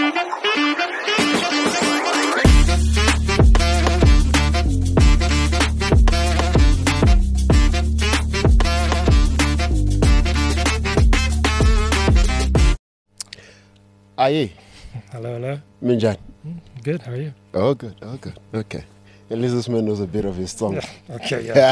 Aye. Hello. Minjan. Good, how are you? Oh, good. Okay. At least this man knows a bit of his song. Okay, yeah.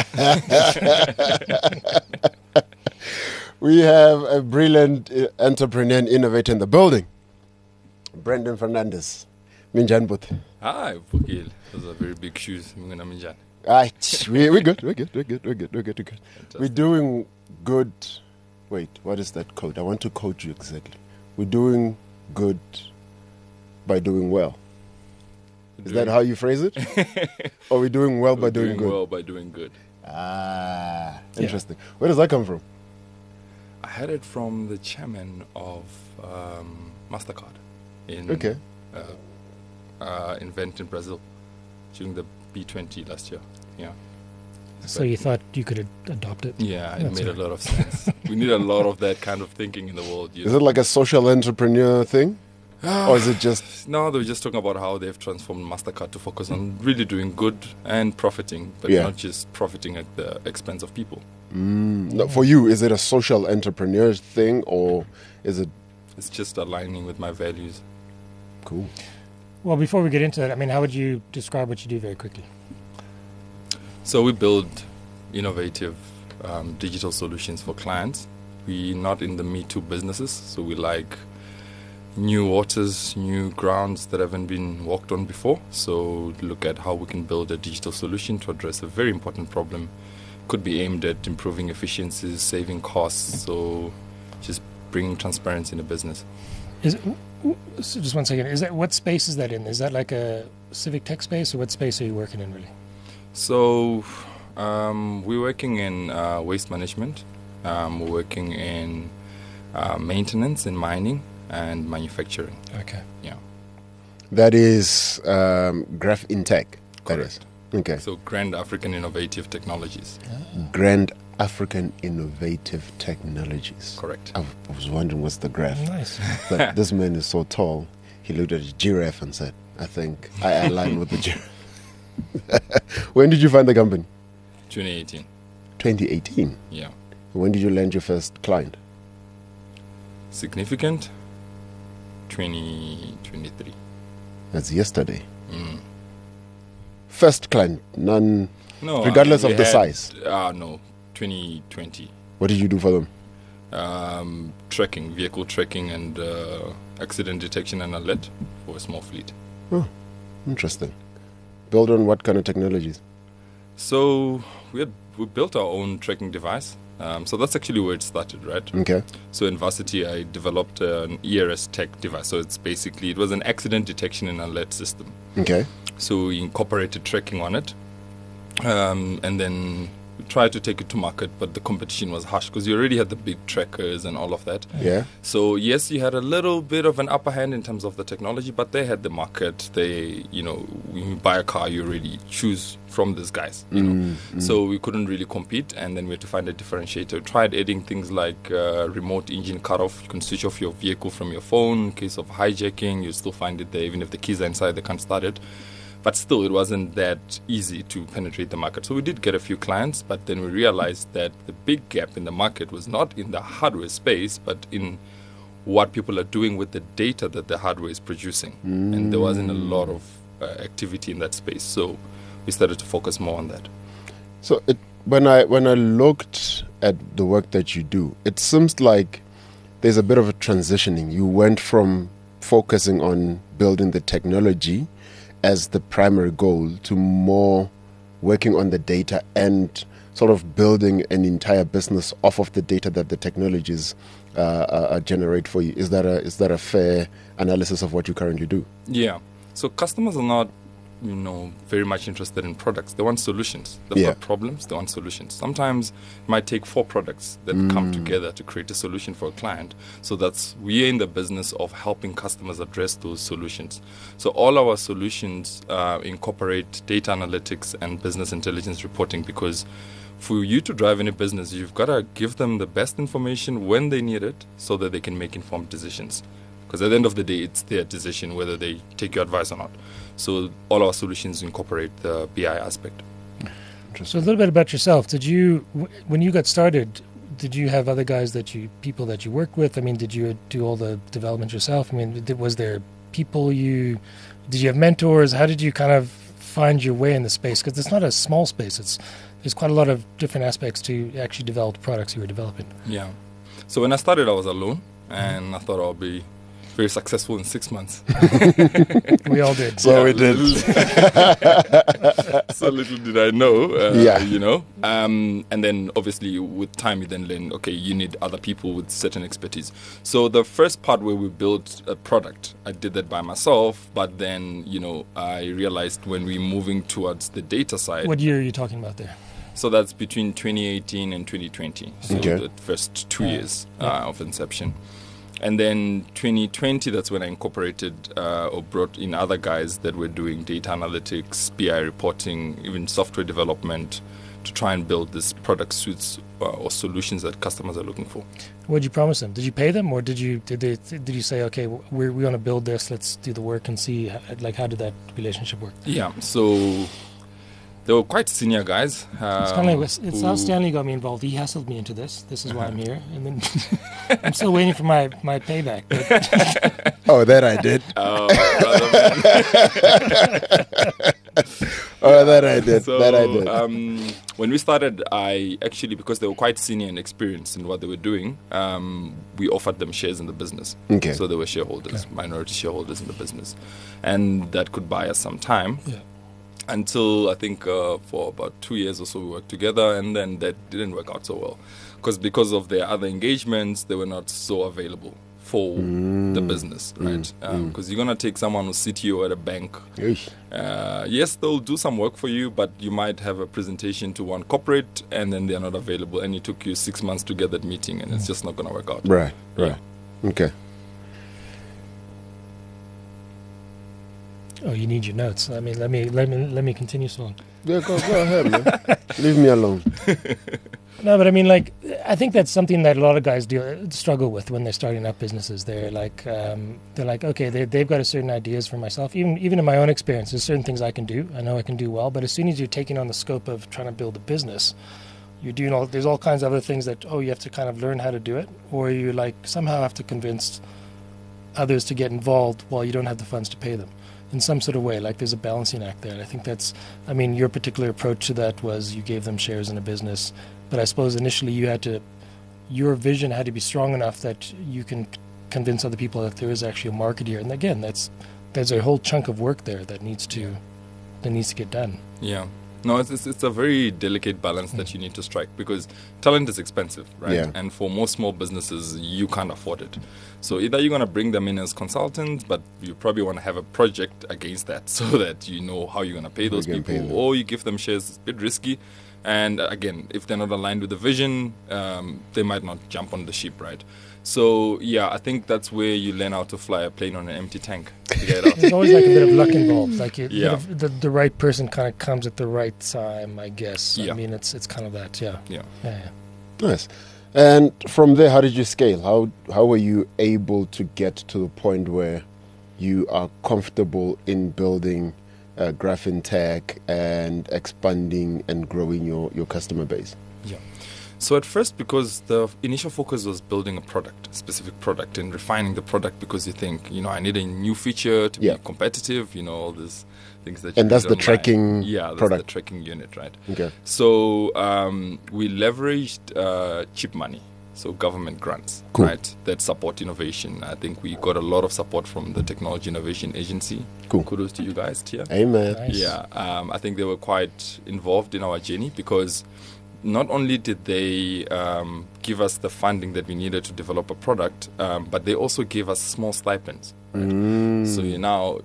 We have a brilliant entrepreneur and innovator in the building. Brendan Fernandez. Minjan Booth. Hi, Bukil. Those are very big shoes. Minjan. Right. We're good. We're good. We're doing good. Wait, what is that code? I want to quote you exactly. We're doing good by doing well. Is that how you phrase it? Or we're doing well by doing good? Well by doing good. Ah, interesting. Yeah. Where does that come from? I had it from the chairman of MasterCard in event in Brazil during the B20 last year. Yeah. So you thought you could adopt it? Yeah, it made a lot of sense. We need a lot of that kind of thinking in the world. Is it like a social entrepreneur thing? Or is it just... No, they were just talking about how they've transformed MasterCard to focus on really doing good and profiting, but not just profiting at the expense of people. No, for you, is it a social entrepreneur thing, or is it... It's just aligning with my values. Cool. Well, before we get into that, I mean, how would you describe what you do very quickly? So we build innovative digital solutions for clients. We're not in the Me Too businesses, so we like new waters, new grounds that haven't been walked on before. So look at how we can build a digital solution to address a very important problem. Could be aimed at improving efficiencies, saving costs, so just bringing transparency in the business. So just 1 second. What space is that in? Is that like a civic tech space, or what space are you working in really? So we're working in waste management. We're working in maintenance and mining and manufacturing. Okay. Yeah. That is Graph Intech. That is. Okay. So Grand African Innovative Technologies. Grand African Innovative Technologies. Correct. I was wondering what's the graph. Nice. But this man is so tall. He looked at a giraffe and said, I think I align with the giraffe. When did you find the company? 2018. 2018? Yeah. When did you land your first client? Significant? 2023. That's yesterday. First client, none, no, regardless of the size? No, 2020. What did you do for them? Vehicle tracking and accident detection and alert for a small fleet. Oh, interesting. Build on what kind of technologies? So we built our own tracking device. So that's actually where it started, right? Okay. So in Varsity, I developed an ERS tech device. So it was an accident detection and alert system. Okay. So we incorporated tracking on it. And then we tried to take it to market, but the competition was harsh because you already had the big trackers and all of that. Yeah. So yes, you had a little bit of an upper hand in terms of the technology, but they had the market. When you buy a car, you already choose from these guys, So we couldn't really compete, and then we had to find a differentiator. We tried adding things like remote engine cutoff. You can switch off your vehicle from your phone in case of hijacking. You still find it there, even if the keys are inside, they can't start it. But still, it wasn't that easy to penetrate the market. So we did get a few clients, but then we realized that the big gap in the market was not in the hardware space, but in what people are doing with the data that the hardware is producing. And there wasn't a lot of activity in that space. So we started to focus more on that. So when I looked at the work that you do, it seems like there's a bit of a transitioning. You went from focusing on building the technology as the primary goal to more working on the data and sort of building an entire business off of the data that the technologies generate for you. Is that a fair analysis of what you currently do? Yeah. So customers are not, very much interested in products. They want solutions. They've got problems. They want solutions. Sometimes it might take 4 products that come together to create a solution for a client. So we're in the business of helping customers address those solutions. So all our solutions incorporate data analytics and business intelligence reporting, because for you to drive any business, you've got to give them the best information when they need it so that they can make informed decisions. Because at the end of the day, it's their decision whether they take your advice or not. So all our solutions incorporate the BI aspect. So a little bit about yourself. Did you, when you got started, did you have other guys people that you worked with? I mean, did you do all the development yourself? I mean, was there people did you have mentors? How did you kind of find your way in the space? Because it's not a small space. There's quite a lot of different aspects to actually develop the products you were developing. Yeah. So when I started, I was alone, and I thought I'll be very successful in 6 months. We all did. So we did. So little did I know, Yeah. you know. And then obviously with time you then learn, okay, you need other people with certain expertise. So the first part where we built a product, I did that by myself. But then, you know, I realized when we're moving towards the data side. What year are you talking about there? So that's between 2018 and 2020. So Okay. the first 2 years of inception. And then 2020, that's when I incorporated or brought in other guys that were doing data analytics, BI reporting, even software development to try and build this product suites or solutions that customers are looking for. What did you promise them? Did you pay them, or did you say, okay, we're going to build this, let's do the work and see, how did that relationship work? Yeah, so they were quite senior guys. It's kind of like it's how Stanley got me involved. He hassled me into this. This is why I'm here, and then I'm still waiting for my payback. But Oh, that I did. Oh, brother, man. Oh, that I did. So, That I did. When we started, I actually, because they were quite senior and experienced in what they were doing, we offered them shares in the business. Okay. So they were shareholders, minority shareholders in the business. And that could buy us some time. yeah, Until I think for about 2 years or so we worked together, and then that didn't work out so well. Because of their other engagements, they were not so available for the business, right? Because you're going to take someone who's CTO at a bank. Yeesh. Yes, they'll do some work for you, but you might have a presentation to one corporate and then they're not available, and it took you 6 months to get that meeting, and it's just not going to work out. Right. Yeah. Right. Okay. Oh, you need your notes. I mean, let me continue so long. Yeah, go ahead, man. Leave me alone. No, but I mean, like, I think that's something that a lot of guys struggle with when they're starting up businesses. They're like, okay, they've got a certain ideas for myself. Even in my own experience, there's certain things I can do. I know I can do well, but as soon as you're taking on the scope of trying to build a business, you're doing there's all kinds of other things that, you have to kind of learn how to do it, or you like somehow have to convince others to get involved while you don't have the funds to pay them. In some sort of way, like there's a balancing act there. And I think your particular approach to that was you gave them shares in a business, but I suppose initially your vision had to be strong enough that you can convince other people that there is actually a market here. And again, there's a whole chunk of work there that needs to get done. Yeah. No, it's a very delicate balance that you need to strike, because talent is expensive, right? Yeah. And for most small businesses, you can't afford it. So either you're going to bring them in as consultants, but you probably want to have a project against that so that you know how you're going to pay those You can people, pay them. or you give them shares. It's a bit risky. And again, if they're not aligned with the vision, they might not jump on the ship, right? So, yeah, I think that's where you learn how to fly a plane on an empty tank to get out. There's always like a bit of luck involved. Like Yeah. the right person kind of comes at the right time, I guess. Yeah. I mean, it's kind of that. Yeah. Yeah. Yeah. Nice. And from there, how did you scale? How were you able to get to the point where you are comfortable in building Graphene Tech and expanding and growing your customer base? Yeah. So at first, because the initial focus was building a specific product, and refining the product, because you think, I need a new feature to Yeah. be competitive, all these things that. And you that's read the online. tracking Yeah, that's product. the tracking unit, right? Okay. So we leveraged cheap money, so government grants, Cool. right, that support innovation. I think we got a lot of support from the Technology Innovation Agency. Cool. Kudos to you guys, Tia. Amen. Nice. Yeah, I think they were quite involved in our journey, because not only did they give us the funding that we needed to develop a product, but they also gave us small stipends. Right? So now,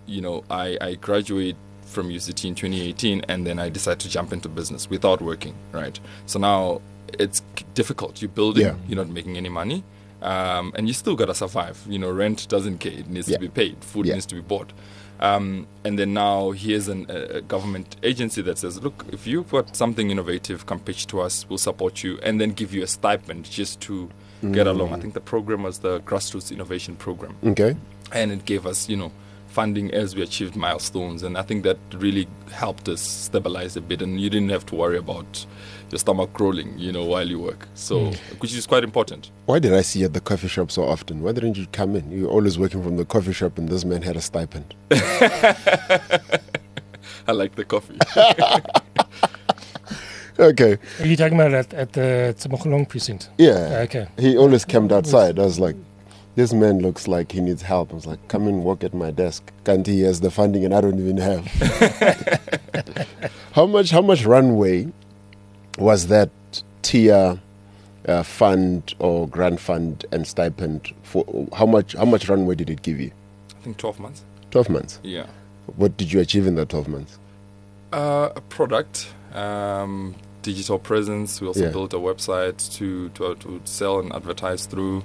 I graduate from UCT in 2018, and then I decide to jump into business without working, right? So now it's difficult. You're building, Yeah. you're not making any money, and you still got to survive. Rent doesn't care. It needs Yeah. to be paid. Food Yeah. needs to be bought. And then now here's a government agency that says, look, if you've got something innovative, come pitch to us, we'll support you, and then give you a stipend just to get along. I think the program was the Grassroots Innovation Program. Okay. And it gave us, funding as we achieved milestones. And I think that really helped us stabilize a bit. And you didn't have to worry about your stomach growling, while you work. So, which is quite important. Why did I see you at the coffee shop so often? Why didn't you come in? You were always working from the coffee shop, and this man had a stipend. I like the coffee. Okay. Are you talking about at the Tsamokholong precinct? Yeah. Okay. He always camped outside. I was like, this man looks like he needs help. I was like, come and work at my desk. Kanti, he has the funding and I don't even have. How much runway was that TIA fund or grant fund and stipend for? How much runway did it give you? I think 12 months. 12 months? Yeah. What did you achieve in that 12 months? A product, digital presence. We also built a website to sell and advertise through.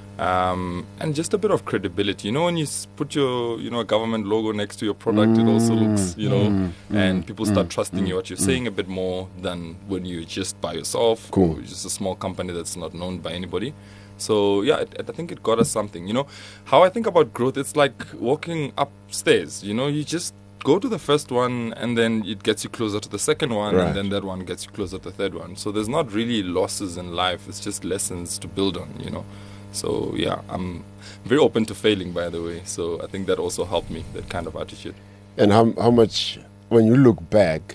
And just a bit of credibility. When you put your, a government logo next to your product, it also looks, and people start trusting you, what you're saying a bit more than when you're just by yourself. Cool. Or just a small company that's not known by anybody. So, I think it got us something. How I think about growth, it's like walking upstairs. You just go to the first one and then it gets you closer to the second one, right. And then that one gets you closer to the third one. So there's not really losses in life. It's just lessons to build on, So, I'm very open to failing, by the way. So I think that also helped me, that kind of attitude. And how much, when you look back,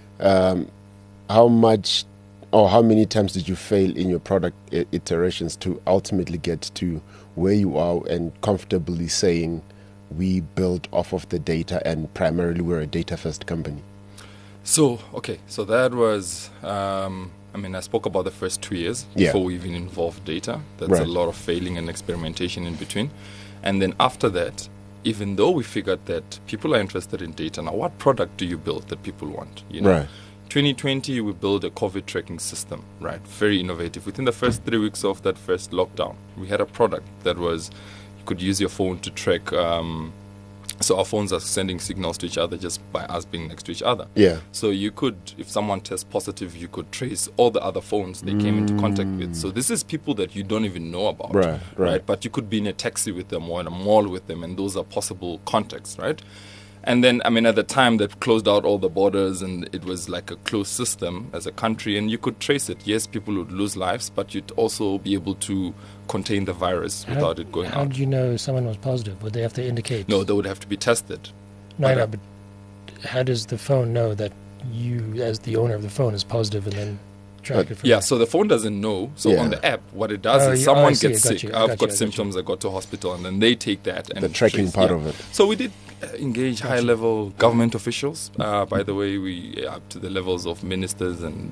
how much or how many times did you fail in your product iterations to ultimately get to where you are and comfortably saying we build off of the data and primarily we're a data-first company? So that was... I spoke about the first 2 years before we even involved data. That's right. A lot of failing and experimentation in between. And then after that, even though we figured that people are interested in data, now what product do you build that people want? Right. 2020, we built a COVID tracking system, right? Very innovative. Within the first 3 weeks of that first lockdown, we had a product that was, you could use your phone to track... So our phones are sending signals to each other just by us being next to each other. Yeah. So you could, if someone tests positive, you could trace all the other phones they came into contact with. So this is people that you don't even know about. Right. But you could be in a taxi with them or in a mall with them, and those are possible contacts, right? And then, at the time, they closed out all the borders, and it was like a closed system as a country, and you could trace it. Yes, people would lose lives, but you'd also be able to contain the virus without it going out. How did you know someone was positive? Would they have to indicate? No, they would have to be tested. No, but how does the phone know that you, as the owner of the phone, is positive and then track it from there? So the phone doesn't know. So on the app, what it does is someone gets sick. I've got symptoms, I go to hospital, and then they take that and the tracking part of it. So we did engage high-level government officials. By the way, we up to the levels of ministers and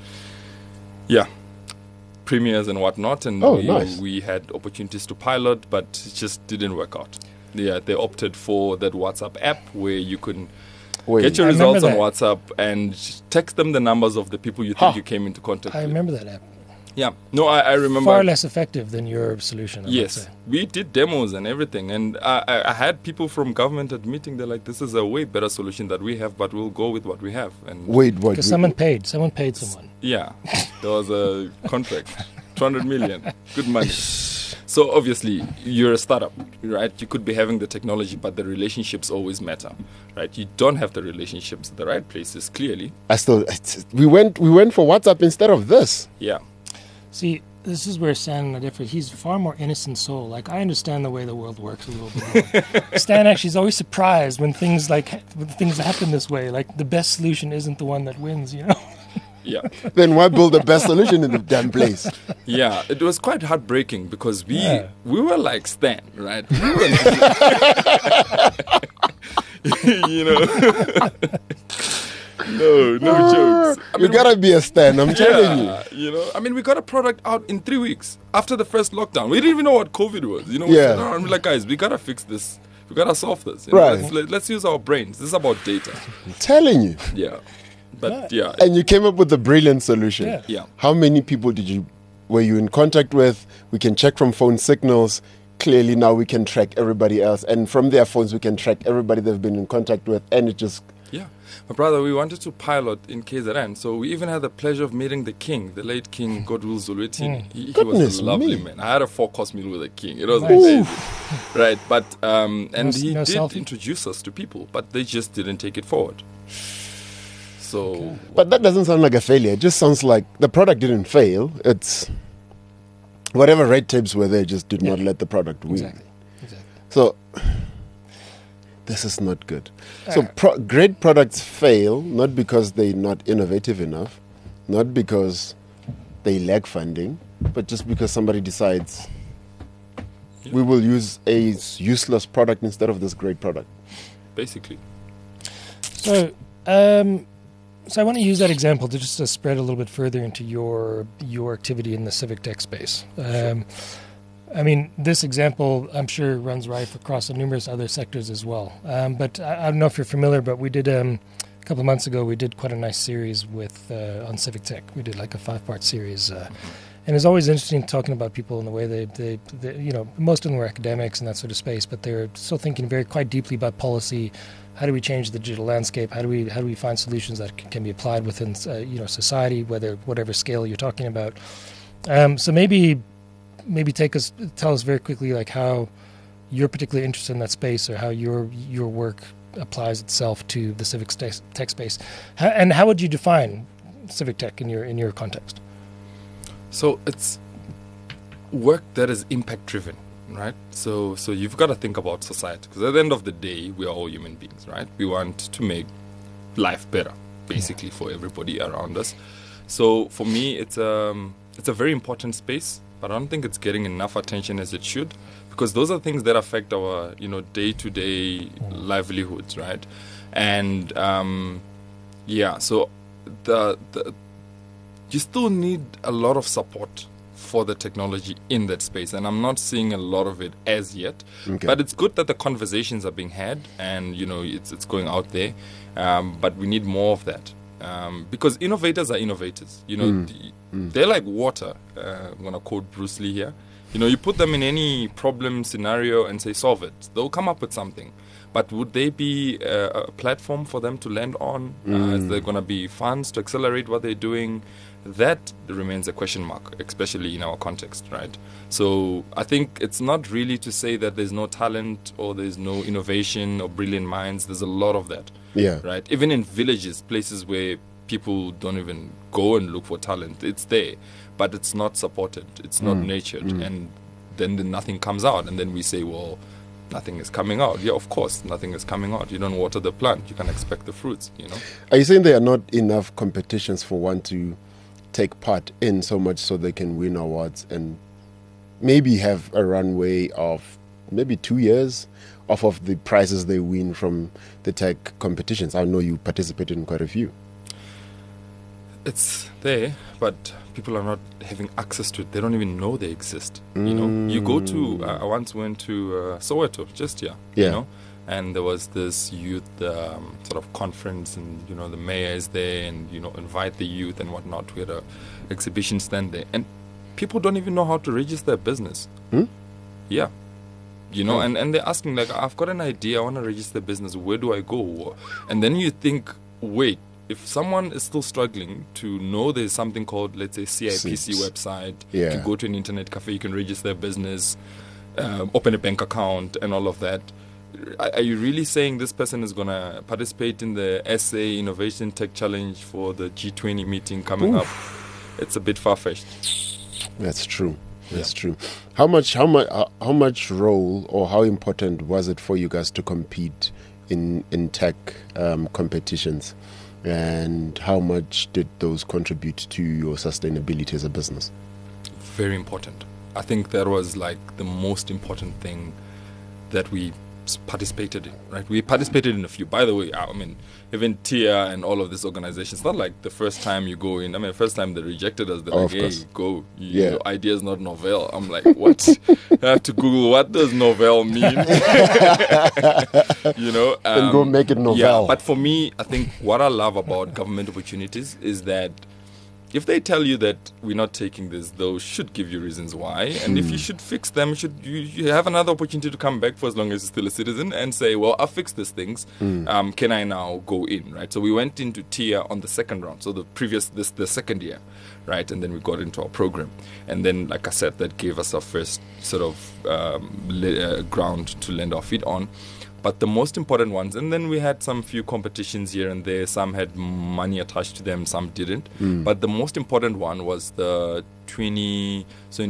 premiers and whatnot, and we had opportunities to pilot, but it just didn't work out. They opted for that WhatsApp app where you can get your results on WhatsApp and text them the numbers of the people you think you came into contact with. I remember that app. Yeah. No, I remember. Far less effective than your solution. Yes. We did demos and everything. And I had people from government admitting they're like, this is a way better solution that we have, but we'll go with what we have. And wait, what? Because someone paid someone. Yeah. There was a contract. 200 million. Good money. So obviously, you're a startup, right? You could be having the technology, but the relationships always matter, right? You don't have the relationships at the right places, clearly. We went for WhatsApp instead of this. Yeah. See, this is where Stan differs. He's a far more innocent soul. Like, I understand the way the world works a little bit more. Stan actually is always surprised when things happen this way. Like, the best solution isn't the one that wins, Yeah. Then why build the best solution in the damn place? Yeah, it was quite heartbreaking because we were like Stan, right? No jokes. You gotta be a Stan, I'm telling you. We got a product out in 3 weeks after the first lockdown. We didn't even know what COVID was. We Yeah. sat around, we're like, guys, we gotta fix this. We gotta solve this. Right. Let's use our brains. This is about data. I'm telling you. Yeah. But yeah. And you came up with a brilliant solution. Yeah. How many people were you in contact with? We can check from phone signals. Clearly now we can track everybody else. And from their phones we can track everybody they've been in contact with. And it just Yeah. My brother, we wanted to pilot in KZN, so we even had the pleasure of meeting the king, the late king, Godwill Zulwetini. He was Goodness a lovely me. man. I had a 4-course meal with the king. It was Nice. amazing. Right, but, and No- he no did selfie? introduce us to people, but they just didn't take it forward. So, But that doesn't sound like a failure. It just sounds like the product didn't fail. It's whatever red tapes were there just did not let the product win. Exactly. So this is not good. So great products fail not because they're not innovative enough, not because they lack funding, but just because somebody decides we will use a useless product instead of this great product. basically. So, so I want to use that example to just spread a little bit further into your activity in the civic tech space. I mean, this example, I'm sure, runs rife across numerous other sectors as well. But I don't know if you're familiar, but we did a couple of months ago. We did quite a nice series with on civic tech. We did like a 5-part series. And it's always interesting talking about people in the way they you know, most of them were academics and that sort of space, but they're still thinking quite deeply about policy. How do we change the digital landscape? How do we find solutions that can be applied within you know, society, whatever scale you're talking about? So maybe tell us very quickly like how you're particularly interested in that space, or how your work applies itself to the civic tech space, and how would you define civic tech in your context? So it's work that is impact driven, right? So you've got to think about society, because at the end of the day, we are all human beings, right? We want to make life better, basically, for everybody around us. So for me, it's a very important space, but I don't think it's getting enough attention as it should, because those are things that affect our, you know, day-to-day livelihoods, right? And so the you still need a lot of support for the technology in that space, and I'm not seeing a lot of it as yet. Okay. But it's good that the conversations are being had, and you know, it's going out there. But we need more of that, because innovators are innovators. You know, they're like water. I'm gonna quote Bruce Lee here. You know, you put them in any problem scenario and say solve it, they'll come up with something. But would they be a platform for them to land on? Is there going to be funds to accelerate what they're doing? That remains a question mark, especially in our context, right? So I think it's not really to say that there's no talent or there's no innovation or brilliant minds. There's a lot of that, right? Even in villages, places where people don't even go and look for talent, it's there, but it's not supported, it's not nurtured, and then nothing comes out, and then we say, well, nothing is coming out. Yeah, of course, nothing is coming out. You don't water the plant, you can expect the fruits, you know. Are you saying there are not enough competitions for one to take part in so much so they can win awards and maybe have a runway of maybe 2 years off of the prizes they win from the tech competitions? I know you participated in quite a few. It's there, but people are not having access to it. They don't even know they exist. You know, you go to. I once went to Soweto, just here. Yeah. You know, and there was this youth sort of conference, and you know the mayor is there, and you know invite the youth and whatnot. We had a exhibition stand there, and people don't even know how to register a business. Yeah. You know, and they're asking like, I've got an idea, I want to register a business. Where do I go? And then you think, wait. If someone is still struggling to know there's something called, let's say, CIPC website, you can go to an internet cafe, you can register a business, open a bank account, and all of that. Are you really saying this person is going to participate in the SA Innovation Tech Challenge for the G20 meeting coming up? It's a bit far-fetched. That's true. That's true. How much role or how important was it for you guys to compete in tech competitions? And how much did those contribute to your sustainability as a business? Very important. I think that was like the most important thing that we participated in, right? We participated in a few. By the way, I mean, even TIA and all of these organizations, it's not like the first time you go in. I mean, the first time they rejected us, they're like, hey, go. Your idea is not novel. I'm like, what? I have to Google, what does novel mean? You know? And go make it novel. Yeah, but for me, I think what I love about government opportunities is that if they tell you that we're not taking this, those should give you reasons why. And if you should fix them, you have another opportunity to come back for as long as you're still a citizen and say, well, I fixed these things. Can I now go in, right? So we went into TIA on the second round. So the second year, right? And then we got into our program. And then, like I said, that gave us our first sort of ground to land our feet on. But the most important ones, and then we had some few competitions here and there. Some had money attached to them, some didn't. But the most important one was So in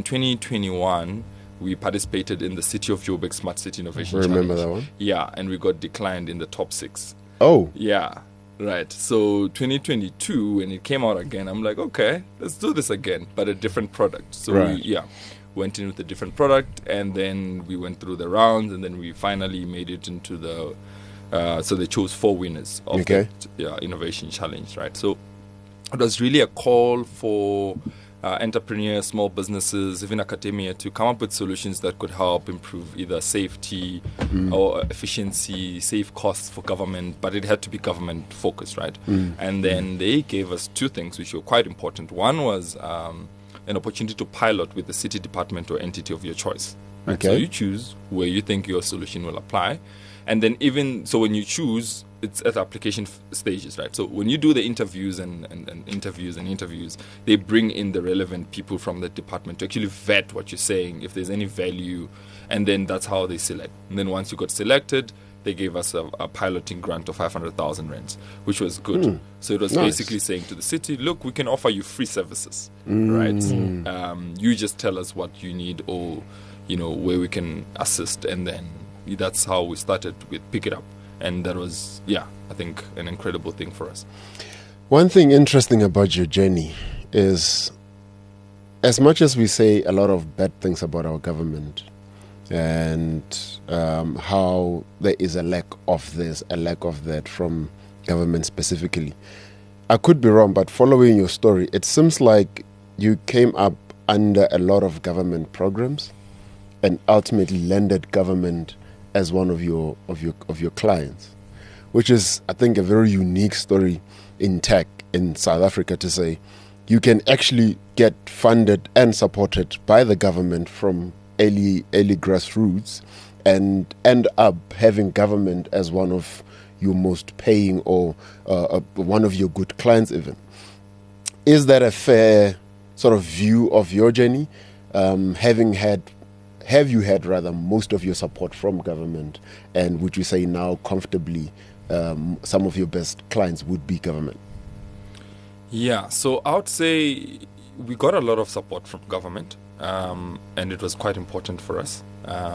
2021, we participated in the City of Joburg Smart City Innovation Challenge. Remember that one? Yeah, and we got declined in the top 6. Oh. Yeah, right. So 2022, when it came out again, I'm like, okay, let's do this again, but a different product. So right. Went in with a different product, and then we went through the rounds, and then we finally made it into the so they chose 4 winners of the innovation challenge, right? So it was really a call for entrepreneurs, small businesses, even academia to come up with solutions that could help improve either safety or efficiency, save costs for government, but it had to be government focused, right? And then they gave us 2 things which were quite important. One was an opportunity to pilot with the city department or entity of your choice. Right? Okay. So you choose where you think your solution will apply. And then even so when you choose, it's at the application stages, right? So when you do the interviews and interviews, they bring in the relevant people from the department to actually vet what you're saying, if there's any value, and then that's how they select. And then once you got selected, they gave us a piloting grant of 500,000 rands, which was good. So it was basically saying to the city, look, we can offer you free services, right? You just tell us what you need or, where we can assist. And then that's how we started with Pick It Up. And that was, I think an incredible thing for us. One thing interesting about your journey is, as much as we say a lot of bad things about our government, and how there is a lack of this, a lack of that from government specifically. I could be wrong, but following your story, it seems like you came up under a lot of government programs and ultimately landed government as one of your clients, which is, I think, a very unique story in tech in South Africa, to say you can actually get funded and supported by the government from early grassroots and end up having government as one of your most paying or one of your good clients even. Is that a fair sort of view of your journey? Have you had most of your support from government, and would you say now comfortably some of your best clients would be government? Yeah, so I would say we got a lot of support from government. And it was quite important for us.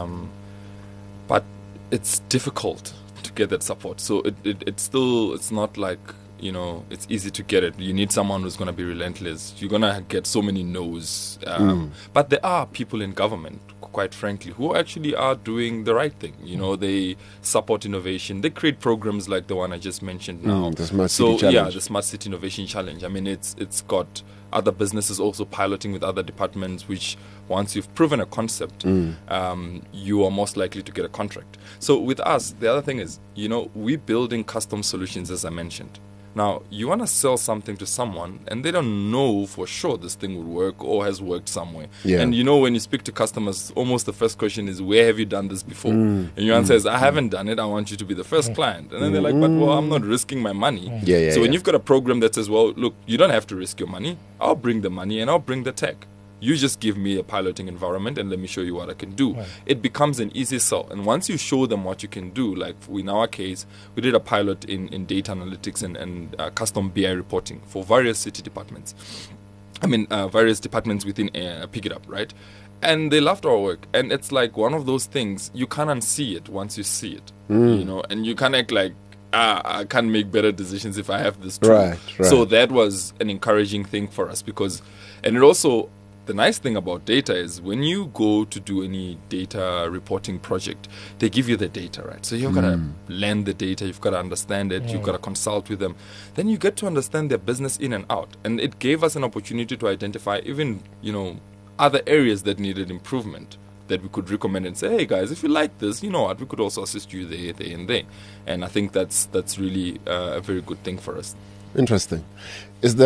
But it's difficult to get that support. So it's not like, it's easy to get it. You need someone who's going to be relentless. You're going to get so many no's. But there are people in government, quite frankly, who actually are doing the right thing. They support innovation. They create programs like the one I just mentioned now. The Smart City Challenge. Yeah, the Smart City Innovation Challenge. I mean, it's got other businesses also piloting with other departments, which once you've proven a concept, you are most likely to get a contract. So with us, the other thing is, we're building custom solutions, as I mentioned. Now, you want to sell something to someone and they don't know for sure this thing would work or has worked somewhere. Yeah. And when you speak to customers, almost the first question is, where have you done this before? And your answer is, I haven't done it. I want you to be the first client. And then they're like, but I'm not risking my money. So when you've got a program that says, well, look, you don't have to risk your money. I'll bring the money and I'll bring the tech. You just give me a piloting environment and let me show you what I can do. Right. It becomes an easy sell. And once you show them what you can do, like in our case, we did a pilot in data analytics and custom BI reporting for various city departments. Various departments within Pick It Up, right? And they loved our work. And it's like one of those things, you can't unsee it once you see it, and you can't act like, I can't make better decisions if I have this tool. Right. So that was an encouraging thing for us and it also, the nice thing about data is when you go to do any data reporting project, they give you the data, right? So you've got to learn the data, you've got to understand it, you've got to consult with them. Then you get to understand their business in and out. And it gave us an opportunity to identify even, other areas that needed improvement that we could recommend and say, hey guys, if you like this, you know what, we could also assist you there, and there. And I think that's really a very good thing for us. Interesting. Is that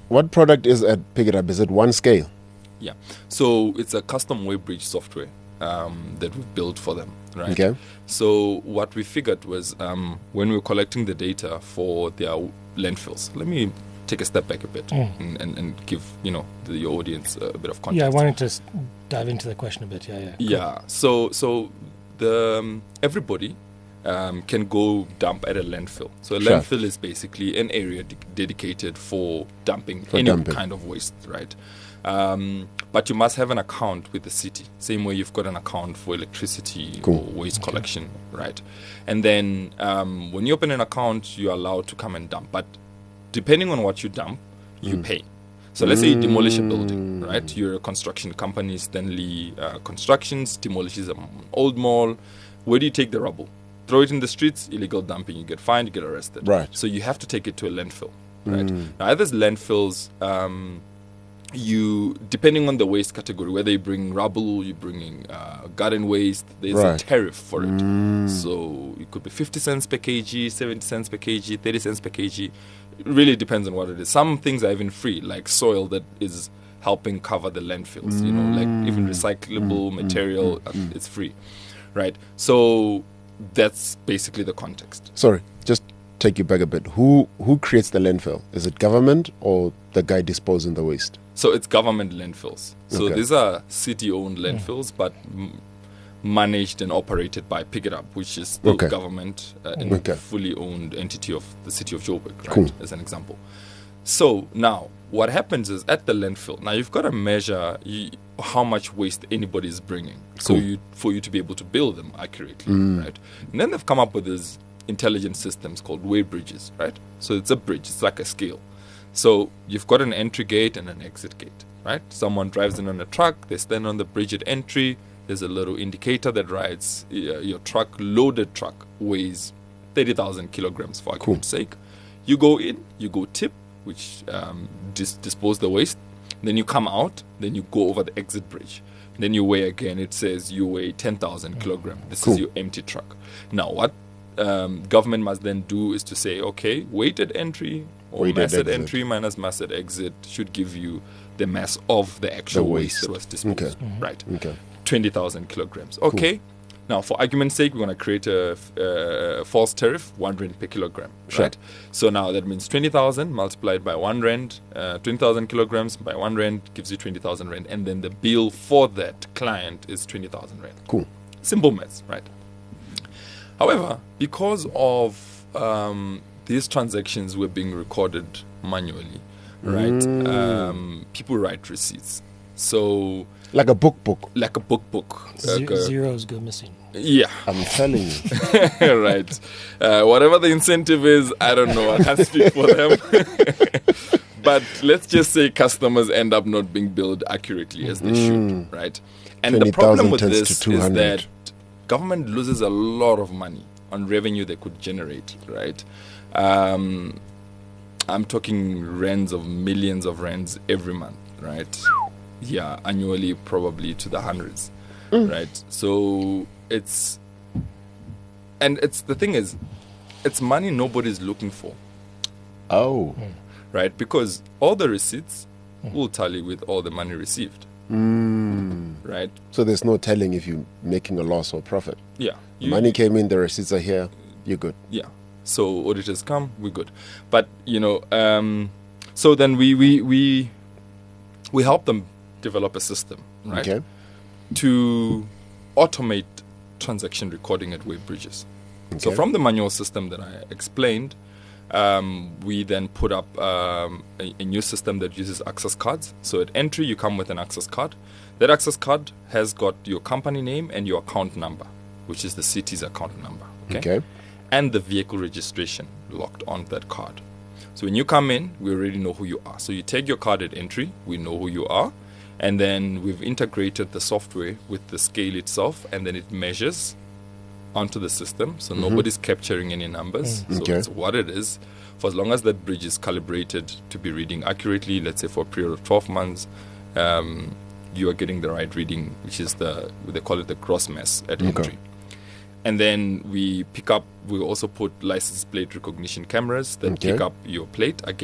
what product is at Pick It Up? Is it one scale? Yeah. So it's a custom weighbridge software that we've built for them, right? Okay. So what we figured was when we were collecting the data for their landfills. Let me take a step back a bit and give the audience a bit of context. Yeah, I wanted to dive into the question a bit. Yeah. Cool. Yeah. So the everybody can go dump at a landfill. So a Sure. landfill is basically an area dedicated for dumping For any dumping. kind of waste, right? But you must have an account with the city, same way you've got an account for electricity Cool. or waste collection, right? And then when you open an account, you're allowed to come and dump. But depending on what you dump, you pay. So let's say you demolish a building, right? You're a construction company, Stanley Constructions, demolishes an old mall. Where do you take the rubble? Throw it in the streets, illegal dumping. You get fined, you get arrested. Right. So you have to take it to a landfill, right? Now, at these landfills, you, depending on the waste category, whether you bring rubble, you're bringing garden waste, there's Right. a tariff for it. So it could be 50 cents per kg, 70 cents per kg, 30 cents per kg. It really depends on what it is. Some things are even free, like soil that is helping cover the landfills, like even recyclable material, it's free, right? So that's basically the context. Sorry, just take you back a bit. Who creates the landfill? Is it government or the guy disposing the waste? So it's government landfills. So Okay. these are city-owned landfills, but managed and operated by Pick It Up, which is the Okay. government and Okay. fully owned entity of the city of Joburg, right? Cool. As an example. So now, what happens is at the landfill, now you've got to measure how much waste anybody is bringing, so Cool. for you to be able to bill them accurately, right? And then they've come up with these intelligent systems called weigh bridges, right? So it's a bridge, it's like a scale. So you've got an entry gate and an exit gate, right? Someone drives in on a truck, they stand on the bridge at entry. There's a little indicator that writes your truck, loaded truck, weighs 30,000 kilograms for argument's sake. You go in, you go tip, which dispose the waste. Then you come out, then you go over the exit bridge. Then you weigh again. It says you weigh 10,000 kilograms. This Cool. is your empty truck. Now, what government must then do is to say, okay, weight at entry or Weight at mass at exit. entry minus mass at exit should give you the mass of the actual The waste waste. that was disposed. Okay. Right. Okay. 20,000 kilograms. Okay. Now, for argument's sake, we're going to create a false tariff, 1 rand per kilogram. Sure. Right. So now that means 20,000 multiplied by 1 rand, 20,000 kilograms by 1 rand gives you 20,000 rand. And then the bill for that client is 20,000 rand. Cool. Simple maths, right? However, because of these transactions were being recorded manually, right? People write receipts. So, Like a book. like a book. Like a- Zeros go missing. yeah, I'm telling you. right. Whatever the incentive is, I don't know. I can't speak for them. But let's just say customers end up not being billed accurately as they should, right? And the 20,000 problem with turns to this is 200. that government loses a lot of money on revenue they could generate, right? I'm talking rands of millions of rands every month, right? Yeah, annually probably to the hundreds, right? So it's the thing is, it's money nobody's looking for, Oh. right? Because all the receipts will tally with all the money received, right? So there's no telling if you're making a loss or profit. Yeah, Money came in, the receipts are here, you're good. Yeah. So auditors come, we're good. But so then we help them develop a system, right? Okay. To automate transaction recording at weight bridges. So Okay. from the manual system that I explained, we then put up a new system that uses access cards. So at entry, you come with an access card. That access card has got your company name and your account number, which is the city's account number. Okay. And the vehicle registration locked on that card. So when you come in, we already know who you are. So you take your card at entry, we know who you are, and then we've integrated the software with the scale itself, and then it measures onto the system. So nobody's capturing any numbers. So Okay. it's what it is. For as long as that bridge is calibrated to be reading accurately, let's say for a period of 12 months, you are getting the right reading, which is they call it the gross mass at entry. And then we also put license plate recognition cameras that Okay. pick up your plate again,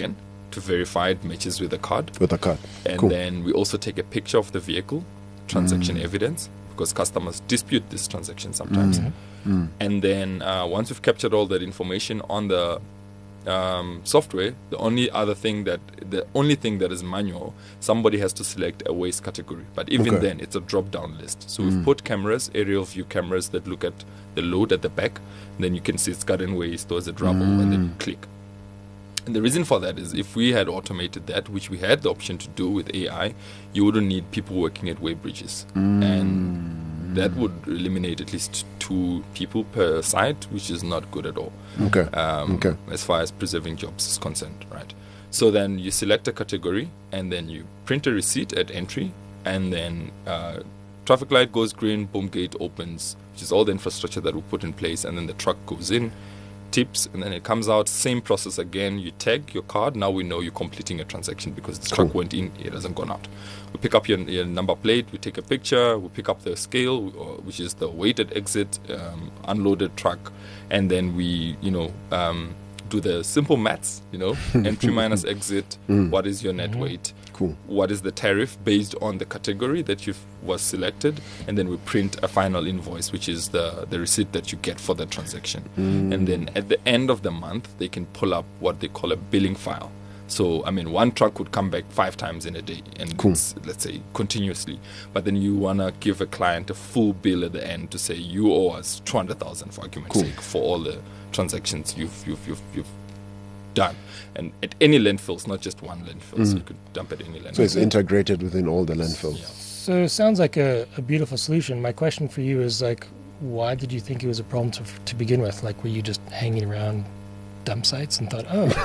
to verify it matches with the card. With a card. And Cool. then we also take a picture of the vehicle, transaction evidence, because customers dispute this transaction sometimes. And then once we've captured all that information on the software, the only thing that is manual, somebody has to select a waste category. But even Okay. then, it's a drop-down list. So we've put cameras, aerial view cameras that look at the load at the back. And then you can see it's garden waste or is it rubble, and then you click. And the reason for that is if we had automated that, which we had the option to do with AI, you wouldn't need people working at weigh bridges. And that would eliminate at least 2 people per site, which is not good at all. Okay. As far as preserving jobs is concerned, right? So then you select a category and then you print a receipt at entry, and then traffic light goes green, boom, gate opens, which is all the infrastructure that we put in place, and then the truck goes in, tips, and then it comes out. Same process again. You tag your card. Now we know you're completing a transaction because the truck went in, it hasn't gone out. We pick up your number plate, we take a picture, we pick up the scale, which is the weighted exit, unloaded truck, and then we, do the simple maths, entry minus exit, what is your net weight, Cool. what is the tariff based on the category that was selected, and then we print a final invoice, which is the receipt that you get for the transaction. And then at the end of the month, they can pull up what they call a billing file. So, one truck would come back 5 times in a day, and let's say continuously. But then you want to give a client a full bill at the end to say you owe us 200,000 for argument's sake for all the transactions you've done. And at any landfills, not just one landfill, so you could dump at any landfill. So it's integrated within all the landfills. Yeah. So it sounds like a beautiful solution. My question for you is why did you think it was a problem to begin with? Were you just hanging around dump sites and thought,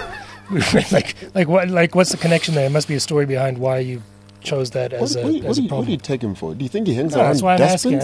what's the connection there? There must be a story behind why you chose that as a problem. What do you take him for? Do you think he hangs No, around that's why I'm asking.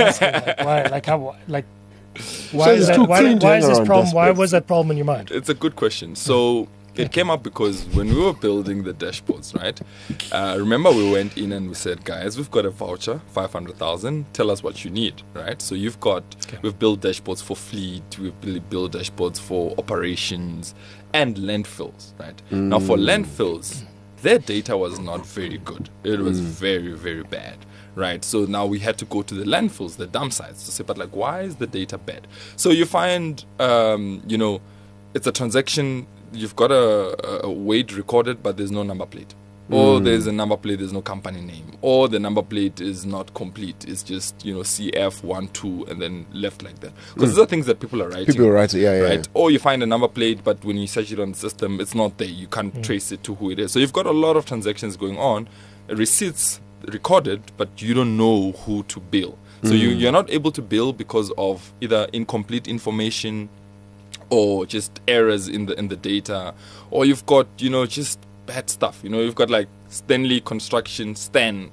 Why is it's too clean to hang this around problem? Why dashboards. was that problem in your mind? It's a good question. So it came up because when we were building the dashboards, right? Remember we went in and we said, guys, we've got a voucher, 500,000. Tell us what you need, right? So we've built dashboards for fleet, we've built dashboards for operations and landfills, right? Now for landfills, their data was not very good. It was very, very bad. Right, so now we had to go to the landfills, the dump sites, to say, but why is the data bad? So you find, it's a transaction. You've got a weight recorded, but there's no number plate, or there's a number plate, there's no company name, or the number plate is not complete. It's just CF12 and then left like that. Because these are things that people are writing. People write it, yeah. Right, or you find a number plate, but when you search it on the system, it's not there. You can't trace it to who it is. So you've got a lot of transactions going on, receipts recorded, but you don't know who to bill. So you're not able to bill because of either incomplete information or just errors in the data, or you've got just bad stuff. You've got Stanley Construction, Stanley,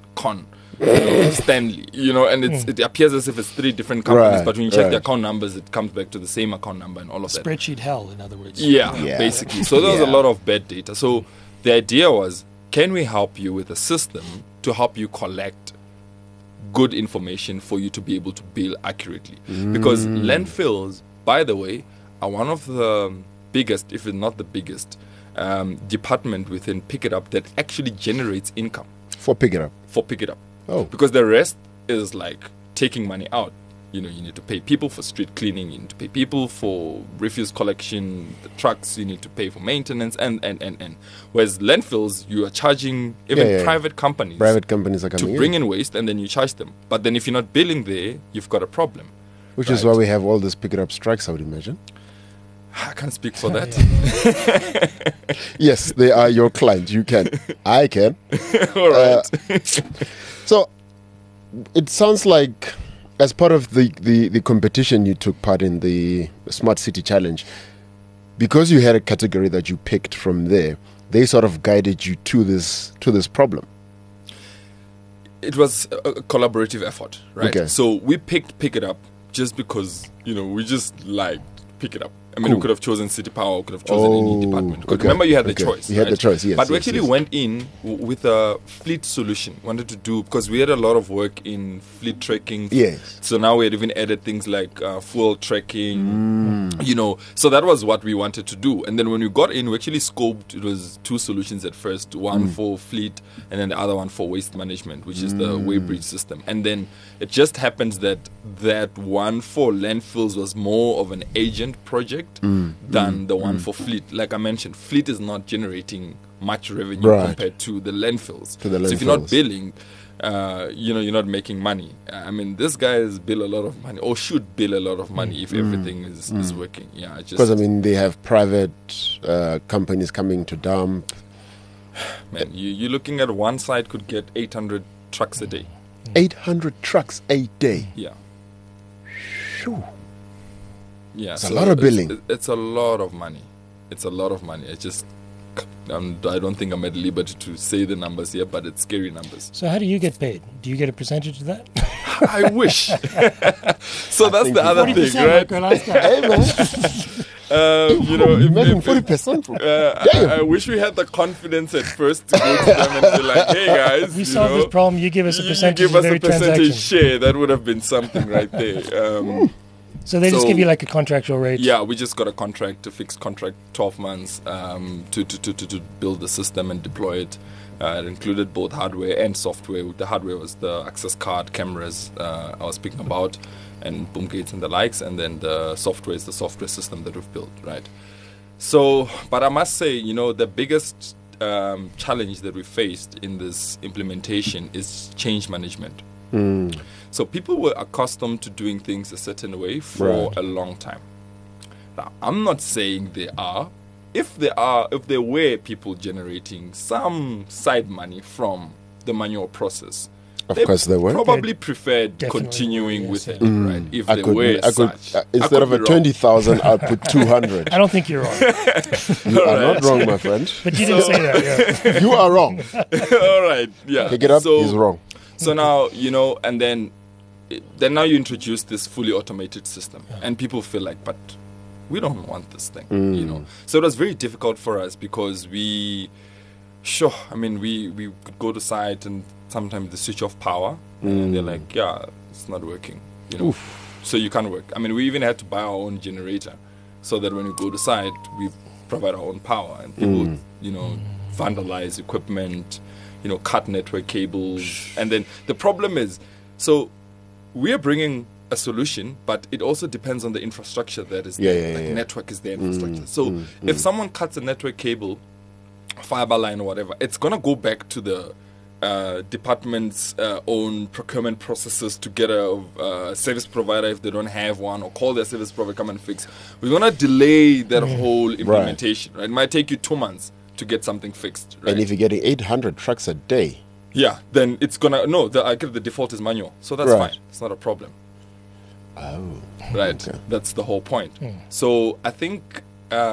and it appears as if it's 3 different companies, but when you check the account numbers, it comes back to the same account number and all of that. Spreadsheet hell, in other words. Yeah. Basically. So there was a lot of bad data. So the idea was, can we help you with a system to help you collect good information for you to be able to bill accurately? Because landfills, by the way, are one of the biggest, if not the biggest, department within Pick It Up that actually generates income. For Pick It Up? For Pick It Up. Oh. Because the rest is taking money out. You need to pay people for street cleaning, you need to pay people for refuse collection, the trucks, you need to pay for maintenance, and. Whereas landfills, you are charging even private companies. Private companies are coming to bring in waste, and then you charge them. But then if you're not billing there, you've got a problem. Which is why we have all these Pick It Up strikes, I would imagine. I can't speak for that. Yes, they are your client. You can. I can. All right. So it sounds like, as part of the competition you took part in, the Smart City Challenge, because you had a category that you picked from there, they sort of guided you to this problem. It was a collaborative effort, right? Okay. So we picked Pick It Up just because, we just liked Pick It Up. I mean, we could have chosen City Power, we could have chosen any department. Because remember, you had the choice. You had the choice, yes. But we yes, actually yes. went in with a fleet solution. Wanted to do, because we had a lot of work in fleet tracking. Yes. So now we had even added things like fuel tracking, you know. So that was what we wanted to do. And then when we got in, we actually scoped, it was 2 solutions at first. One for fleet and then the other one for waste management, which is the weighbridge system. And then it just happens that that one for landfills was more of an agent project than the one for fleet. Like I mentioned, fleet is not generating much revenue compared to the landfills. So if you're not billing, you know, you're not making money. I mean, this guys bill a lot of money, or should bill a lot of money if everything is working. Yeah, because I mean, they have private companies coming to dump. Man, you're looking at one side could get 800 trucks a day. 800 trucks a day. Yeah. Phew. Yeah, it's a lot of billing. It's a lot of money. It's a lot of money. I just, I don't think I'm at liberty to say the numbers here, but it's scary numbers. So how do you get paid? Do you get a percentage of that? I wish. So that's the other thing, right? Hey, man. You know, imagine 40%. I wish we had the confidence at first to go to them and be like, "Hey guys, we solved this problem. You give us a percentage. You give us of a every percentage transaction. share." That would have been something right there. So they just give you like a contractual rate. Yeah, we just got a contract, a fixed contract, 12 months to build the system and deploy it. It included both hardware and software. The hardware was the access card, cameras I was speaking about, and boom gates and the likes. And then the software is the software system that we've built, right? So, but I must say, you know, the biggest challenge that we faced in this implementation is change management. So people were accustomed to doing things a certain way for a long time. Now, I'm not saying they are. If there were people generating some side money from the manual process, of course they were. Probably preferred Definitely continuing yes, with yeah. it, right? If they were such. Instead of a 20,000, I'll put 200. I don't think you're wrong. You are not wrong, my friend. But you didn't say that, yeah. You are wrong. All right, yeah. Pick it up, he's wrong. So now, you know, and then now you introduce this fully automated system, and people feel like, but we don't want this thing, you know. So it was very difficult for us because we could go to site and sometimes they switch off power, and they're like, yeah, it's not working, you know. So you can't work. I mean, we even had to buy our own generator so that when we go to site, we provide our own power, and people, you know, vandalize equipment, you know, cut network cables, and then the problem is, so we are bringing a solution, but it also depends on the infrastructure that is there. Network is the infrastructure. So if someone cuts a network cable, fiber line or whatever, it's going to go back to the department's own procurement processes to get a service provider if they don't have one, or call their service provider, come and fix. We're going to delay that whole implementation. Right? It might take you 2 months to get something fixed. Right? And if you're getting 800 trucks a day, yeah, then it's gonna the default is manual, so that's fine. It's not a problem. Oh, right. Okay. That's the whole point. So I think,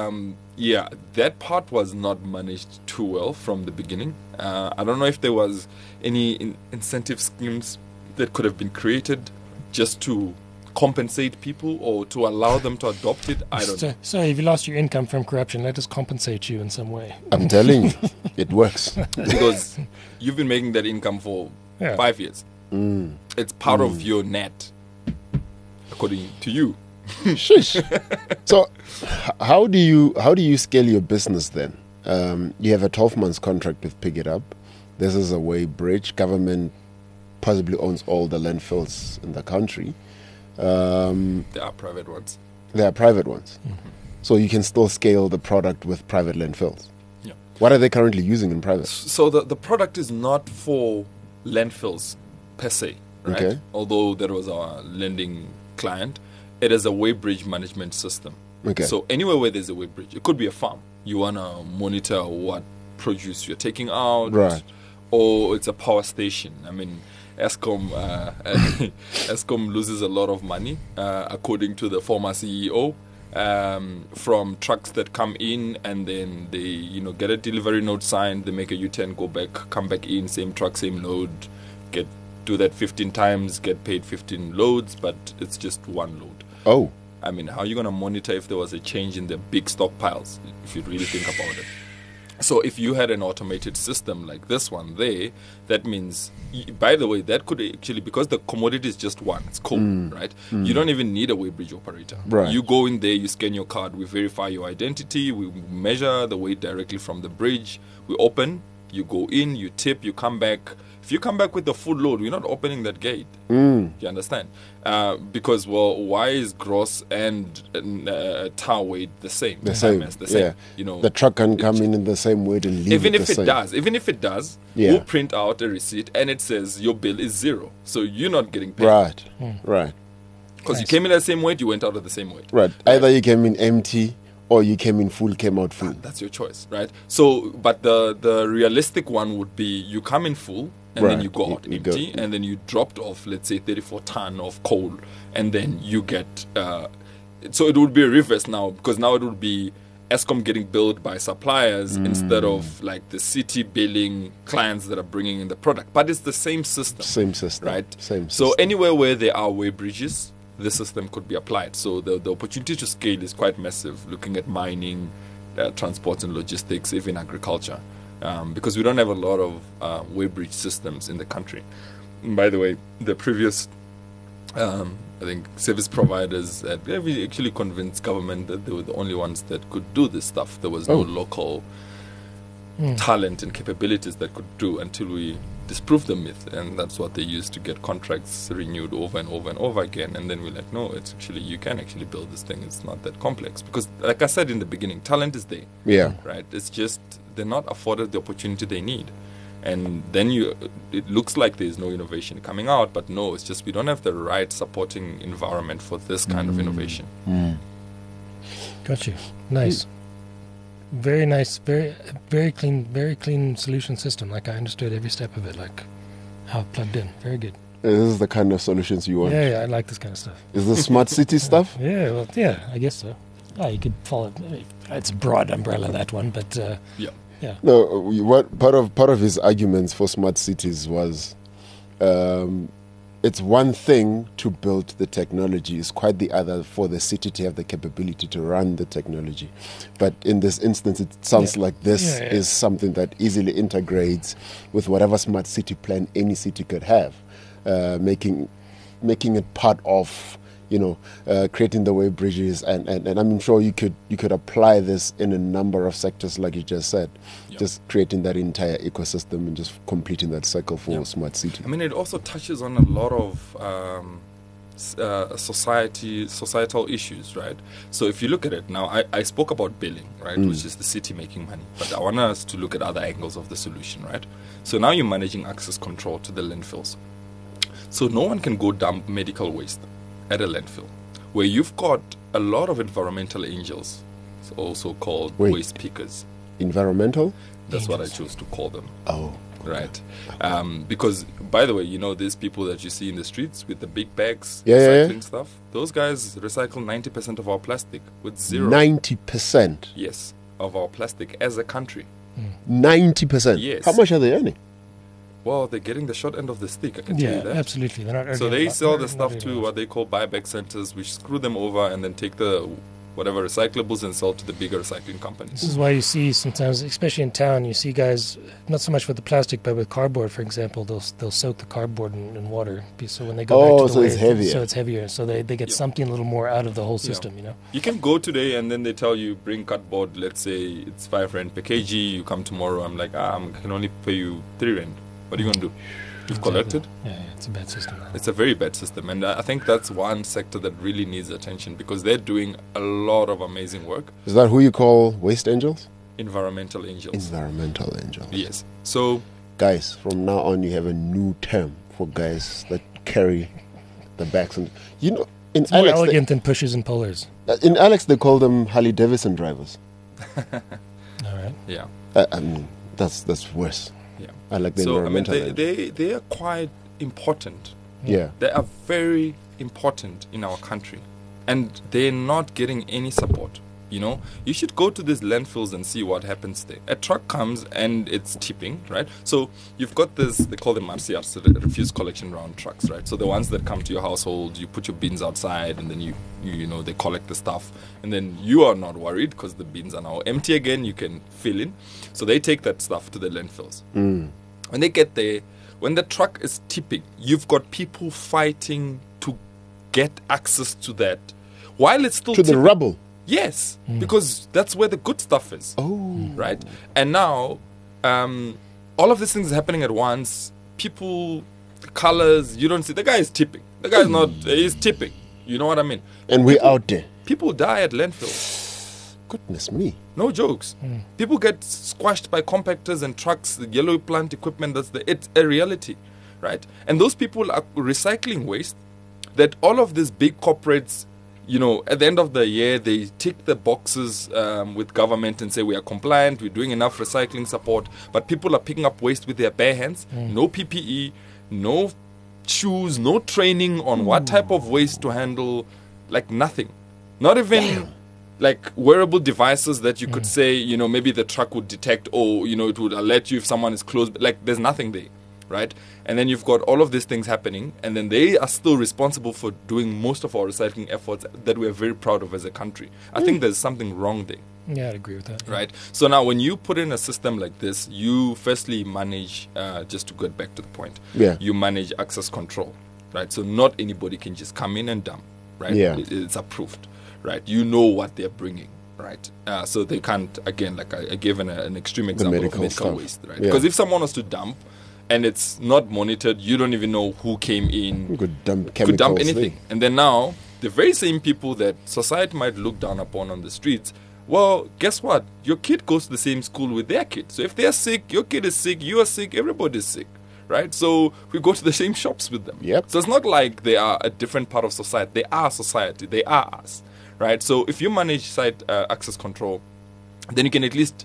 that part was not managed too well from the beginning. I don't know if there was any incentive schemes that could have been created just to compensate people or to allow them to adopt it. I don't know. So if you lost your income from corruption, let us compensate you in some way. I'm telling you, it works. Because you've been making that income for 5 years. It's part of your net, according to you. Shish. So how do you scale your business then? You have a 12 months contract with Pick It Up. This is a weighbridge. Government possibly owns all the landfills in the country. There are private ones. There are private ones. So you can still scale the product with private landfills. Yeah. What are they currently using in private? So the product is not for landfills per se, right? Okay. Although that was our lending client, it is a weighbridge management system. Okay. So anywhere where there's a weighbridge, it could be a farm. You want to monitor what produce you're taking out, right? Or it's a power station. I mean, Eskom loses a lot of money, according to the former CEO, from trucks that come in and then they, get a delivery note signed, they make a U-turn, go back, come back in, same truck, same load, do that 15 times, get paid 15 loads, but it's just one load. Oh. I mean, how are you going to monitor if there was a change in the big stockpiles, if you really think about it? So if you had an automated system like this one there, that means, by the way, that could actually, because the commodity is just one, it's coal, right? You don't even need a weighbridge operator. Right. You go in there, you scan your card, we verify your identity, we measure the weight directly from the bridge, we open, you go in, you tip, you come back. If you come back with the full load, we're not opening that gate. You understand? Because, well, why is gross and tar weight the same? The same. The same. Yeah. You know, the truck can come in the same weight and leave even it if the it same. does, Yeah. we'll print out a receipt and it says your bill is 0. So you're not getting paid. Right. Right. Because you came in at the same weight, you went out at the same weight. Right. Either you came in empty or you came in full, came out full. That's your choice, right? So, but the realistic one would be you come in full and then Right. you go out You go- empty, and then you dropped off, let's say, 34 ton of coal, and then you get. So it would be a reverse now, because now it would be Eskom getting billed by suppliers instead of like the city billing clients that are bringing in the product. But it's the same system. Same system. Right. Same So system. anywhere where there are weigh bridges, the system could be applied. So the opportunity to scale is quite massive, looking at mining, transport and logistics, even agriculture, because we don't have a lot of weigh bridge systems in the country. And by the way, the previous, I think, service providers we actually convinced government that they were the only ones that could do this stuff. There was no local talent and capabilities that could do until we disproved the myth, and that's what they used to get contracts renewed over and over and over again. And then we're like, no, it's actually, you can actually build this thing. It's not that complex, because like I said in the beginning, talent is there. Yeah. Right. It's just they're not afforded the opportunity they need. And then it looks like there's no innovation coming out, but no, it's just we don't have the right supporting environment for this kind of innovation. Got you. Nice. Very nice. Very clean solution system. Like I understood every step of it, like how it plugged in. Very good. This is the kind of solutions you want. Yeah, I like this kind of stuff. Is this smart city stuff? Yeah, well, yeah, I guess so. Yeah, you could follow it. It's a broad umbrella, that one, but Yeah. yeah. No, what part of his arguments for smart cities was, it's one thing to build the technology; it's quite the other for the city to have the capability to run the technology. But in this instance, it sounds like this is something that easily integrates with whatever smart city plan any city could have, making it part of, creating the way bridges, and I'm sure you could apply this in a number of sectors, like you just said, just creating that entire ecosystem and just completing that cycle for smart city. I mean, it also touches on a lot of societal issues, right? So if you look at it now, I spoke about billing, right, which is the city making money, but I want us to look at other angles of the solution, right? So now you're managing access control to the landfills. So no one can go dump medical waste at a landfill, where you've got a lot of environmental angels, it's also called waste pickers. Environmental? That's what I chose to call them. Oh. Right. Because, by the way, these people that you see in the streets with the big bags, recycling stuff, those guys recycle 90% of our plastic with zero. 90%? Yes, of our plastic as a country. 90%? Yes. How much are they earning? Well, they're getting the short end of the stick, I can tell you that. Absolutely. They're not so they sell the stuff to what they call buyback centers, which screw them over and then take the whatever recyclables and sell to the bigger recycling companies. This is why you see sometimes, especially in town, you see guys, not so much with the plastic, but with cardboard, for example, they'll soak the cardboard in water. So when they go back to the it's heavier. So it's heavier. So they get something a little more out of the whole system, You can go today and then they tell you, bring cardboard, let's say it's 5 Rand per kg. You come tomorrow, I'm like, I can only pay you 3 Rand. What are you going to do? You've collected? Yeah, it's a bad system. It's a very bad system. And I think that's one sector that really needs attention, because they're doing a lot of amazing work. Is that who you call waste angels? Environmental angels. Environmental angels. Yes. So, guys, from now on, you have a new term for guys that carry the bags. And in it's Alex, more elegant than pushers and pullers. In Alex, they call them Harley Davidson drivers. All right. Yeah. I mean, that's worse. Yeah. I like the so, environmental. they are quite important. Yeah. They are very important in our country, and they're not getting any support. You should go to these landfills and see what happens there. A truck comes and it's tipping, right? So you've got this, they call them RCRs, so the refuse collection round trucks, right? So the ones that come to your household, you put your bins outside, and then they collect the stuff, and then you are not worried because the bins are now empty again. You can fill in. So they take that stuff to the landfills. When they get there, when the truck is tipping, you've got people fighting to get access to that while it's still To the tipping. rubble. Yes, because that's where the good stuff is. Oh. Right? And now, all of these things are happening at once. People, the colors, you don't see. The guy is tipping. The guy is not, he's tipping. You know what I mean? And we're out there. People die at landfill. Goodness me. No jokes. People get squashed by compactors and trucks, the yellow plant equipment. It's a reality, right? And those people are recycling waste that all of these big corporates, at the end of the year, they tick the boxes with government and say we are compliant, we're doing enough recycling support, but people are picking up waste with their bare hands. No PPE, no shoes, no training on what type of waste to handle, like nothing. Not even like wearable devices that you could say, maybe the truck would detect or, it would alert you if someone is close. Like there's nothing there. Right? And then you've got all of these things happening, and then they are still responsible for doing most of our recycling efforts that we're very proud of as a country. I think there's something wrong there. Yeah, I'd agree with that. Right? So now when you put in a system like this, you firstly manage, just to get back to the point, you manage access control. Right? So not anybody can just come in and dump. Right? Yeah. It's approved. Right? You know what they're bringing. Right? So they can't, again, like I gave an extreme example of medical stuff. waste. Right? Because if someone was to dump, and it's not monitored, you don't even know who came in. Could dump chemicals. Anything. And then now, the very same people that society might look down upon on the streets, well, guess what? Your kid goes to the same school with their kid. So if they're sick, your kid is sick, you are sick, everybody's sick. Right? So we go to the same shops with them. Yep. So it's not like they are a different part of society. They are society. They are us. Right? So if you manage site access control, then you can at least,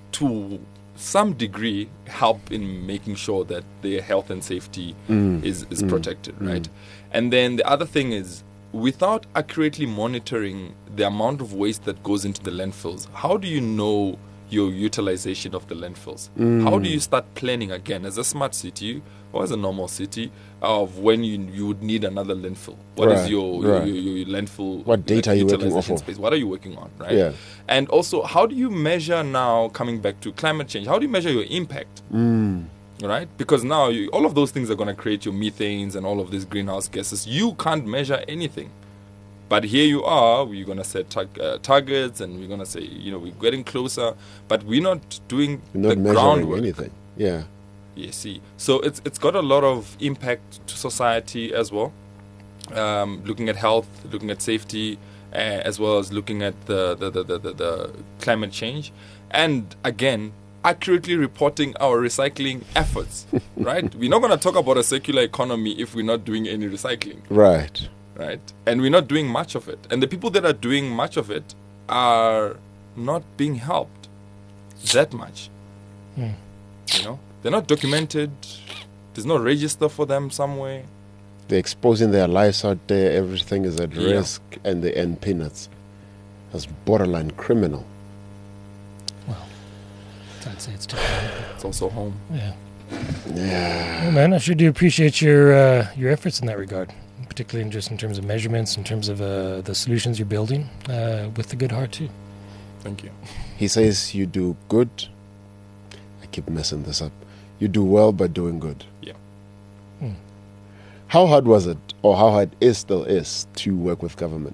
to some degree, help in making sure that their health and safety is protected, right? And then the other thing is, without accurately monitoring the amount of waste that goes into the landfills, how do you know your utilization of the landfills? How do you start planning again as a smart city or as a normal city of when you would need another landfill? What is your landfill? What data are you working off of? Space? What are you working on, right? Yeah. And also, how do you measure now, coming back to climate change, how do you measure your impact? Right? Because now all of those things are going to create your methanes and all of these greenhouse gases. You can't measure anything. But here you are, we're going to set targets, and we're going to say, we're getting closer, but we're not doing You're not the groundwork. anything. Yeah. You see. So it's got a lot of impact to society as well. Looking at health, looking at safety, as well as looking at the climate change. And again, accurately reporting our recycling efforts, right? We're not going to talk about a circular economy if we're not doing any recycling. Right. Right? And we're not doing much of it. And the people that are doing much of it are not being helped that much. They're not documented. There's no register for them somewhere. They're exposing their lives out there. Everything is at risk, and they earn peanuts. That's borderline criminal. Well, I'd say it's too. It's also home. Yeah. Yeah. Well, man, I sure do appreciate your efforts in that regard, particularly in terms of measurements, in terms of the solutions you're building, with a good heart too. Thank you. He says you do good. I keep messing this up. You do well by doing good. Yeah. How hard was it, or how hard still is, to work with government?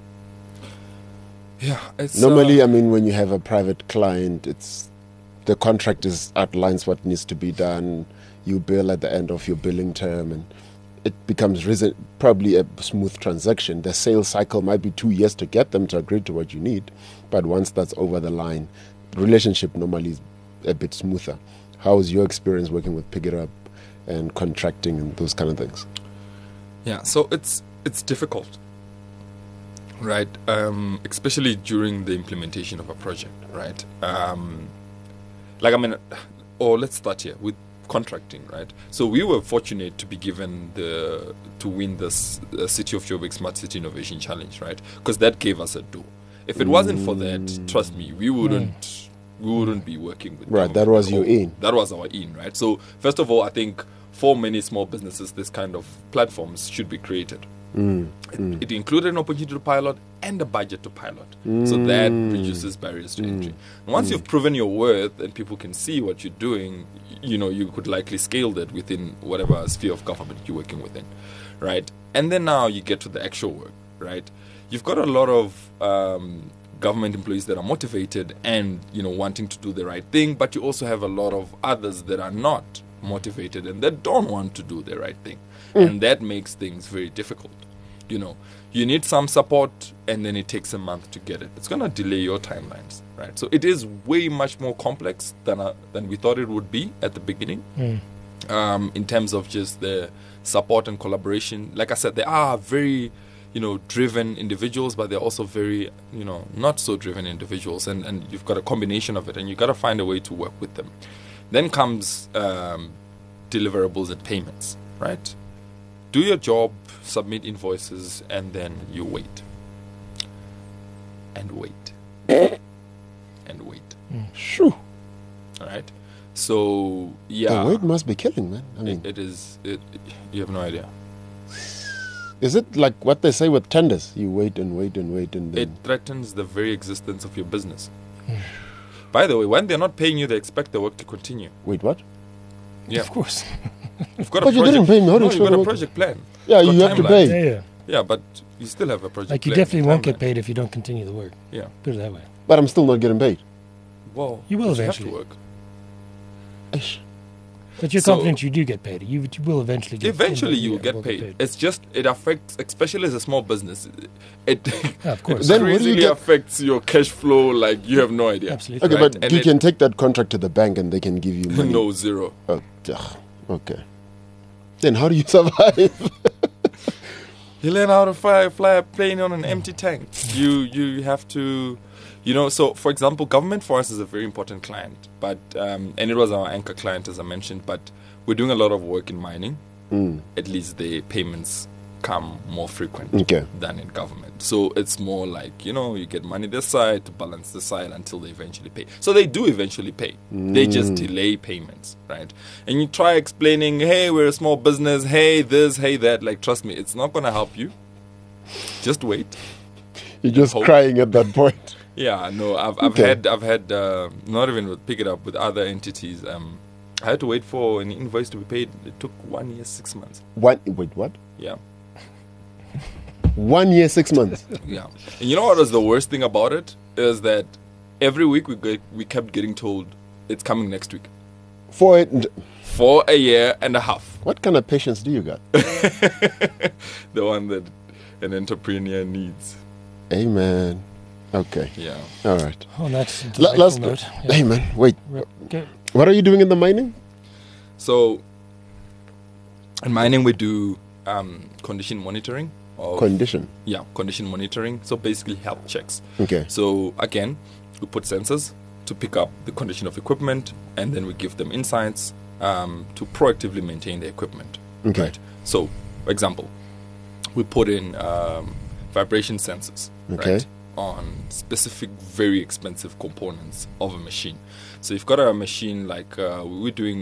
Yeah. It's, Normally, when you have a private client, the contract outlines what needs to be done. You bill at the end of your billing term, and it becomes probably a smooth transaction. The sales cycle might be 2 years to get them to agree to what you need, but once that's over the line, the relationship normally is a bit smoother. How was your experience working with Pick It Up and contracting and those kind of things? Yeah, so it's difficult, right? Especially during the implementation of a project, right? Let's start here with contracting, right? So we were fortunate to be given to win this City of Joburg Smart City Innovation Challenge, right? Because that gave us a door. If it wasn't for that, trust me, we wouldn't be working with Right, government that was at your all. in. That was our in, right? So first of all, I think for many small businesses, this kind of platforms should be created. It included an opportunity to pilot and a budget to pilot. So that reduces barriers to entry. And once you've proven your worth and people can see what you're doing, you could likely scale that within whatever sphere of government you're working within, right? And then now you get to the actual work, right? You've got a lot of government employees that are motivated and wanting to do the right thing, but you also have a lot of others that are not motivated and that don't want to do the right thing, and that makes things very difficult. You need some support, and then it takes a month to get it. It's going to delay your timelines, right? So it is way much more complex than we thought it would be at the beginning. In terms of just the support and collaboration. Like I said, they are very driven individuals, but they're also very not so driven individuals, and you've got a combination of it, and you've got to find a way to work with them. Then comes deliverables and payments, right? Do your job, submit invoices, and then you wait. And wait. And wait. Shoo. All right? So, yeah. The wait must be killing, man. I mean, you have no idea. is it like what they say with tenders? You wait and wait and wait and then... It threatens the very existence of your business. By the way, when they're not paying you, they expect the work to continue. Wait, what? Yeah. Of course. You've got But you didn't pay me. How do you No, you've got a expect project plan. Yeah, You've you got have to timelines. pay. Yeah. Yeah, but you still have a project Like you plan. definitely won't get timeline. paid if you don't continue the work. Yeah. Put it that way. But I'm still not getting paid. Well, You will have to eventually. work. Ish. But you're So- confident you do get paid. You will eventually get Eventually, you will yeah, get paid. It's just it affects, especially as a small business. It Yeah, of course. Then what do you crazily get- affects your cash flow. Like you have no idea. Absolutely. Okay, Right, but and you it- can take that contract to the bank and they can give you money. No, zero. Oh, ugh, okay. Then how do you survive? You learn how to fly a plane on an empty tank. You have to, So, for example, government for us is a very important client, but and it was our anchor client, as I mentioned. But we're doing a lot of work in mining. At least the payments come more frequent Okay. than in government. So it's more like you get money this side to balance this side until they eventually pay. So they do eventually pay. They just delay payments, right? And you try explaining, hey, we're a small business, hey this, hey that. Like, trust me, it's not going to help you. Just wait. You're just Hope. crying at that point. Yeah, no, I've Okay. had not even with pick it up with other entities. I had to wait for an invoice to be paid. It took 1 year, 6 months. Wait, what? Yeah. 1 year, 6 months. Yeah, and you know what was the worst thing about it is that every week we kept getting told it's coming next week For it, for a year and a half. what kind of patience do you got? The one that an entrepreneur needs. Amen. Okay. Yeah. All right. Oh, that's a Let's delightful go. note. Hey, man. Wait. Okay. What are you doing in the mining? So in mining we do condition monitoring. Condition. Yeah, condition monitoring. So basically health checks. Okay. So again, we put sensors to pick up the condition of equipment, and then we give them insights to proactively maintain the equipment. Okay. Right. So, for example, we put in vibration sensors, Okay. right, on specific, very expensive components of a machine. So you've got a machine like we're doing.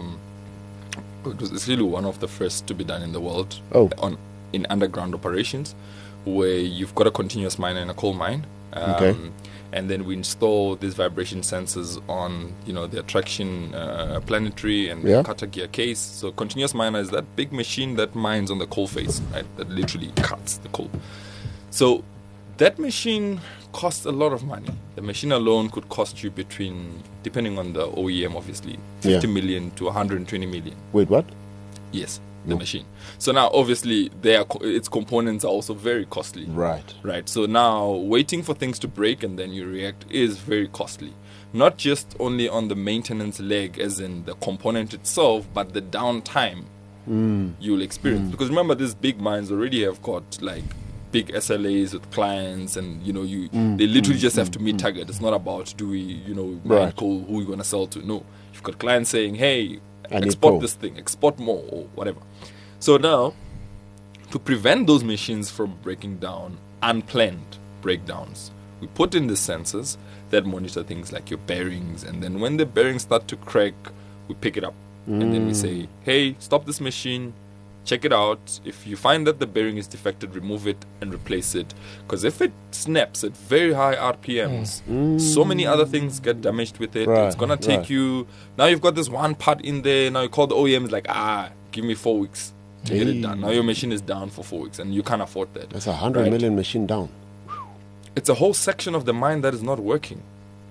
It's really one of the first to be done in the world. Oh. In underground operations, where you've got a continuous miner in a coal mine. Okay. And then we install these vibration sensors on, the attraction planetary and Yeah. cutter gear case. So continuous miner is that big machine that mines on the coal face, right? That literally cuts the coal. So that machine costs a lot of money. The machine alone could cost you between, depending on the OEM, obviously, 50 million to 120 million. Wait, what? Yes, the machine. So now, obviously, its components are also very costly. Right. Right. So now, waiting for things to break and then you react is very costly. Not just only on the maintenance leg, as in the component itself, but the downtime you'll experience. Because remember, these big mines already have got like big SLAs with clients, and they literally just have to meet target. It's not about do we mine Right. coal, who we gonna sell to. No, you've got clients saying, hey, I need export coal. this thing, export more, or whatever. So now, to prevent those machines from breaking down, unplanned breakdowns, We put in the sensors that monitor things like your bearings, and then when the bearings start to crack, we pick it up. And then we say, hey, stop this machine, check it out. If you find that the bearing is defected, remove it and replace it. Because if it snaps at very high RPMs, so many other things get damaged with it. Right, It's going to take you... Now you've got this one part in there. Now you call the OEM, it's like, give me 4 weeks to get it done. Now your machine is down for 4 weeks, and you can't afford that. That's 100 million machine down. It's a whole section of the mine that is not working.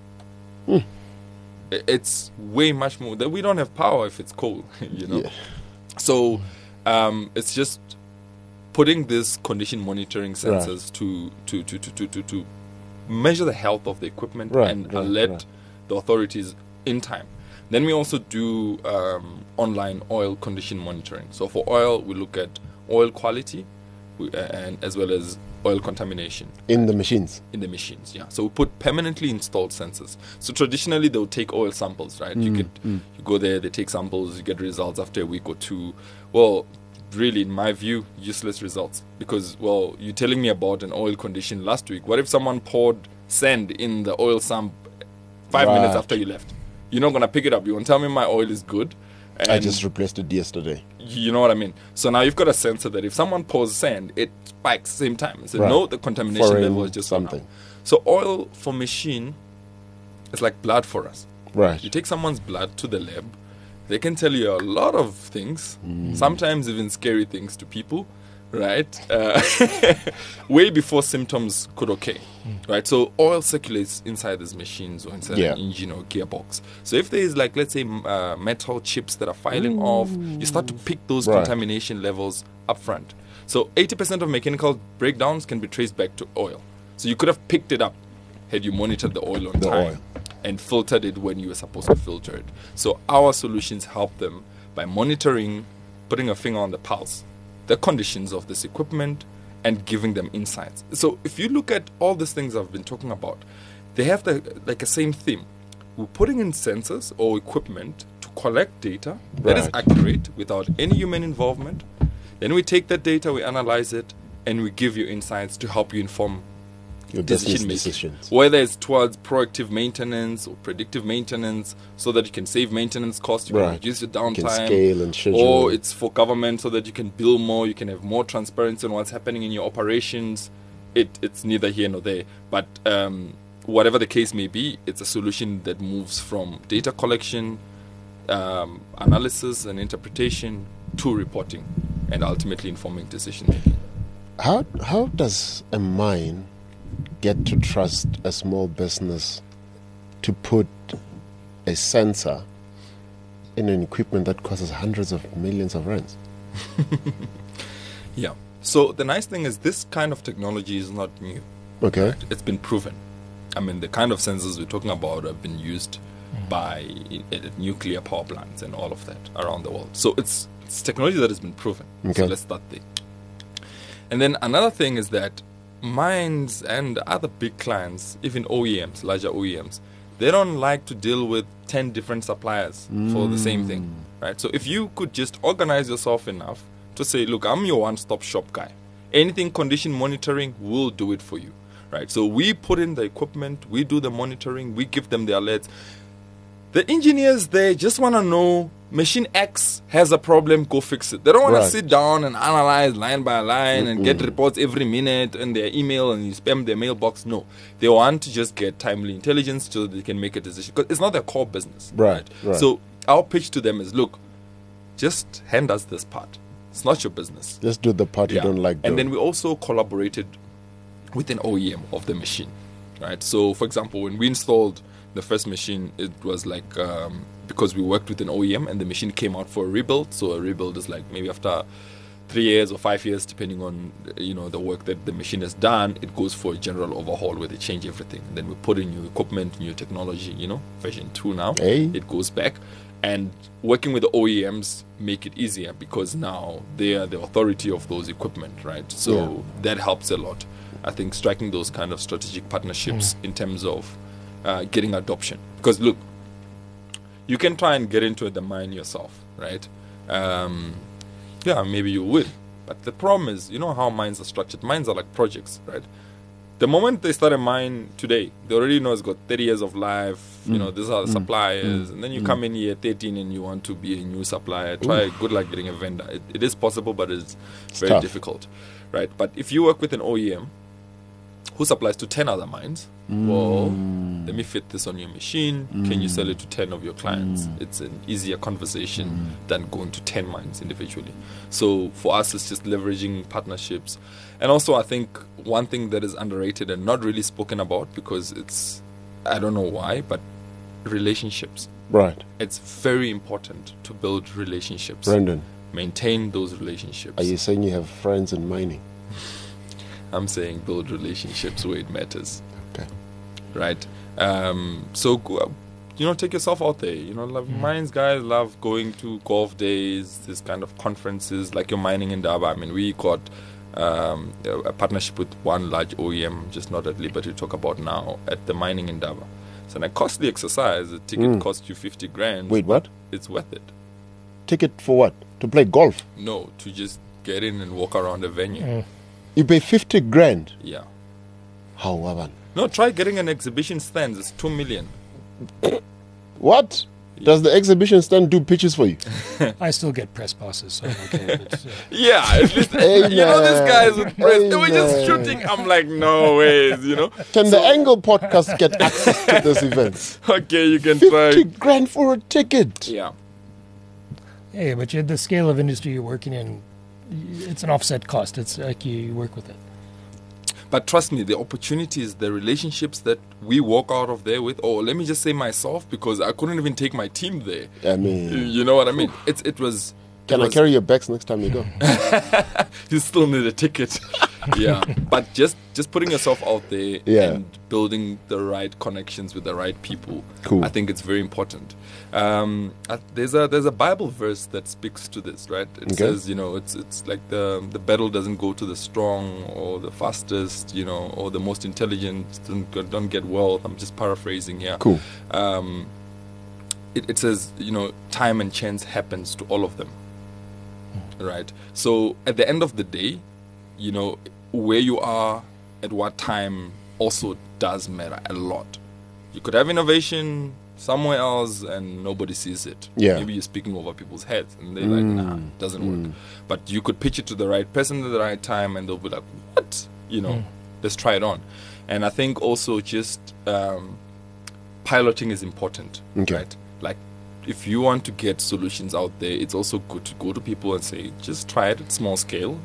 It's way much more that we don't have power if it's cold, you know. Yeah. So it's just putting this condition monitoring sensors to measure the health of the equipment and alert the authorities in time. Then we also do online oil condition monitoring. So for oil, we look at oil quality and as well as oil contamination. In the machines? In the machines, yeah. So we put permanently installed sensors. So traditionally, they'll take oil samples, right? You go there, they take samples, you get results after a week or two. Well, really, in my view, useless results. Because, well, you're telling me about an oil condition last week. What if someone poured sand in the oil sump 5 minutes after you left? You're not going to pick it up. You won't tell me my oil is good. I just replaced it yesterday. You know what I mean? So now you've got a sensor that if someone pours sand, it spikes same time. So no, the contamination level is just something. So oil for machine is like blood for us. Right. You take someone's blood to the lab, they can tell you a lot of things, sometimes even scary things to people, right? Way before symptoms could occur, right? So oil circulates inside these machines or inside an engine or gearbox. So if there is, like, let's say metal chips that are filing off, you start to pick those contamination levels up front. So 80% of mechanical breakdowns can be traced back to oil. So you could have picked it up had you monitored the oil on time and filtered it when you were supposed to filter it. So our solutions help them by monitoring, putting a finger on the pulse, the conditions of this equipment, and giving them insights. So if you look at all these things I've been talking about, they have a same theme. We're putting in sensors or equipment to collect data that is accurate without any human involvement. Then we take that data, we analyze it, and we give you insights to help you inform your business decisions. Whether it's towards proactive maintenance or predictive maintenance, so that you can save maintenance costs, you can reduce your downtime, you can scale and schedule. Or it's for government so that you can bill more, you can have more transparency on what's happening in your operations. It's neither here nor there. But whatever the case may be, it's a solution that moves from data collection, analysis and interpretation to reporting, and ultimately informing decision making. How does a mine get to trust a small business to put a sensor in an equipment that costs hundreds of millions of rands? Yeah. So the nice thing is this kind of technology is not new. Okay. Right? It's been proven. I mean, the kind of sensors we're talking about have been used by nuclear power plants and all of that around the world. So it's technology that has been proven. Okay. So let's start there. And then another thing is that mines and other big clients, even OEMs, larger OEMs, they don't like to deal with 10 different suppliers for the same thing, right? So if you could just organize yourself enough to say, look, I'm your one-stop shop guy. Anything condition monitoring, we'll do it for you, right? So we put in the equipment, we do the monitoring, we give them the alerts. The engineers, they just want to know machine X has a problem, go fix it. They don't want to sit down and analyze line by line and get reports every minute in their email and you spam their mailbox. No, they want to just get timely intelligence so that they can make a decision, because it's not their core business. Right. So our pitch to them is, look, just hand us this part. It's not your business. Just do the part you don't like doing. And then we also collaborated with an OEM of the machine, right? So, for example, when we installed the first machine, it was like because we worked with an OEM and the machine came out for a rebuild. So a rebuild is like maybe after 3 years or 5 years, depending on the work that the machine has done, it goes for a general overhaul where they change everything. And then we put in new equipment, new technology, version 2 now. It goes back. And working with the OEMs make it easier because now they are the authority of those equipment, right? So that helps a lot. I think striking those kind of strategic partnerships in terms of getting adoption. Because look, you can try and get into the mine yourself, right? Maybe you will. But the problem is, you know how mines are structured. Mines are like projects, right? The moment they start a mine today, they already know it's got 30 years of life. You know, these are the suppliers. And then you come in here 13 and you want to be a new supplier. Good luck getting a vendor. It is possible, but it's very tough. difficult, right? But if you work with an OEM who supplies to 10 other mines, well, let me fit this on your machine. Can you sell it to 10 of your clients? It's an easier conversation than going to 10 mines individually. So for us, it's just leveraging partnerships. And also, I think one thing that is underrated and not really spoken about, because it's, I don't know why, but relationships. Right. It's very important to build relationships. Brendan, Maintain those relationships. are you saying you have friends in mining? I'm saying build relationships where it matters. Okay. Right? So, take yourself out there. Mines guys love going to golf days, this kind of conferences, like your Mining Indaba. I mean, we got a partnership with one large OEM, just not at liberty to talk about now, at the Mining Indaba. It's a costly exercise. The ticket costs you 50 grand. Wait, what? It's worth it. Ticket for what? To play golf? No, to just get in and walk around the venue. You pay 50 grand? Yeah. How, Waban? No, try getting an exhibition stand. It's 2 million. What? Does the exhibition stand do pitches for you? I still get press passes, so I'm okay. But, Yeah, at least, Amen. these guys with press, they were just Amen. shooting. I'm like, no ways, Can the Angle podcast get access to this event? Okay, you can 50 try. grand for a ticket. Yeah. yeah, but the scale of industry you're working in, it's an offset cost. It's like you work with it. But trust me, the opportunities, the relationships that we walk out of there with, or let me just say myself, because I couldn't even take my team there. I mean, You know what I mean? It was. can I carry your bags next time you go? You still need a ticket. Yeah, but just putting yourself out there Yeah. and building the right connections with the right people. Cool. I think it's very important. There's a Bible verse that speaks to this, right? It Okay. says, it's like the battle doesn't go to the strong or the fastest, or the most intelligent. Don't get wealth. I'm just paraphrasing here. Cool. It says, time and chance happens to all of them. Right. So at the end of the day, where you are at what time also does matter a lot. You could have innovation somewhere else and nobody sees it. Yeah. Maybe you're speaking over people's heads and they're like, nah, it doesn't work. But you could pitch it to the right person at the right time and they'll be like, what? Let's try it on. And I think also just piloting is important. Okay. Right? Like, if you want to get solutions out there, it's also good to go to people and say, just try it at small scale,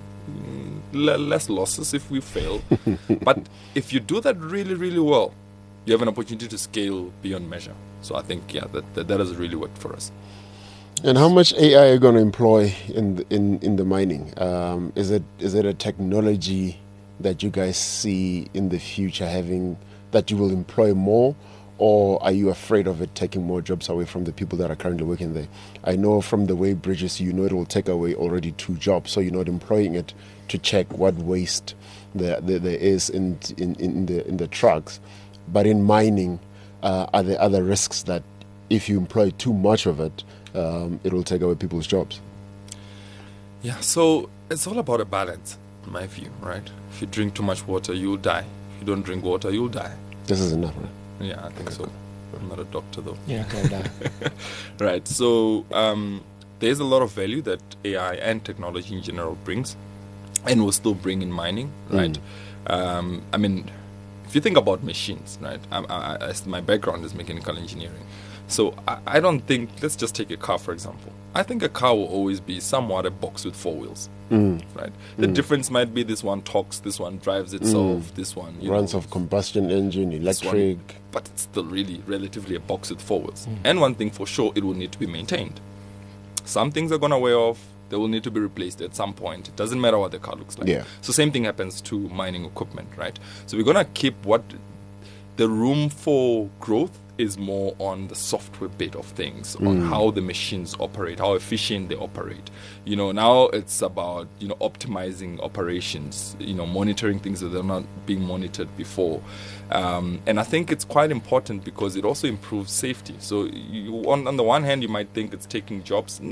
less losses if we fail. But if you do that really, really well, you have an opportunity to scale beyond measure. So I think, that has really worked for us. And how much AI are you going to employ in the mining? Is it a technology that you guys see in the future having that you will employ more? Or are you afraid of it taking more jobs away from the people that are currently working there? I know from the way Bridges, it will take away already 2 jobs, so you're not employing it to check what waste there is in the trucks. But in mining, are there other risks that if you employ too much of it, it will take away people's jobs? Yeah, so it's all about a balance, in my view, right? If you drink too much water, you'll die. If you don't drink water, you'll die. This is enough, right? Yeah, I think so. I'm not a doctor, though. Yeah, okay, Right. So there's a lot of value that AI and technology in general brings and will still bring in mining, right? I mean, if you think about machines, right? My background is mechanical engineering. So I don't think, let's just take a car, for example. I think a car will always be somewhat a box with 4 wheels, right? The difference might be this one talks, this one drives itself, this one Runs off combustion engine, electric. but it's still really relatively a box with 4 wheels. And one thing for sure, it will need to be maintained. Some things are going to wear off. They will need to be replaced at some point. It doesn't matter what the car looks like. Yeah. So same thing happens to mining equipment, right? So we're going to keep what the room for growth is more on the software bit of things, on how the machines operate, how efficient they operate. Now it's about, optimizing operations, monitoring things that are not being monitored before. And I think it's quite important because it also improves safety. So on the one hand, you might think it's taking jobs. Not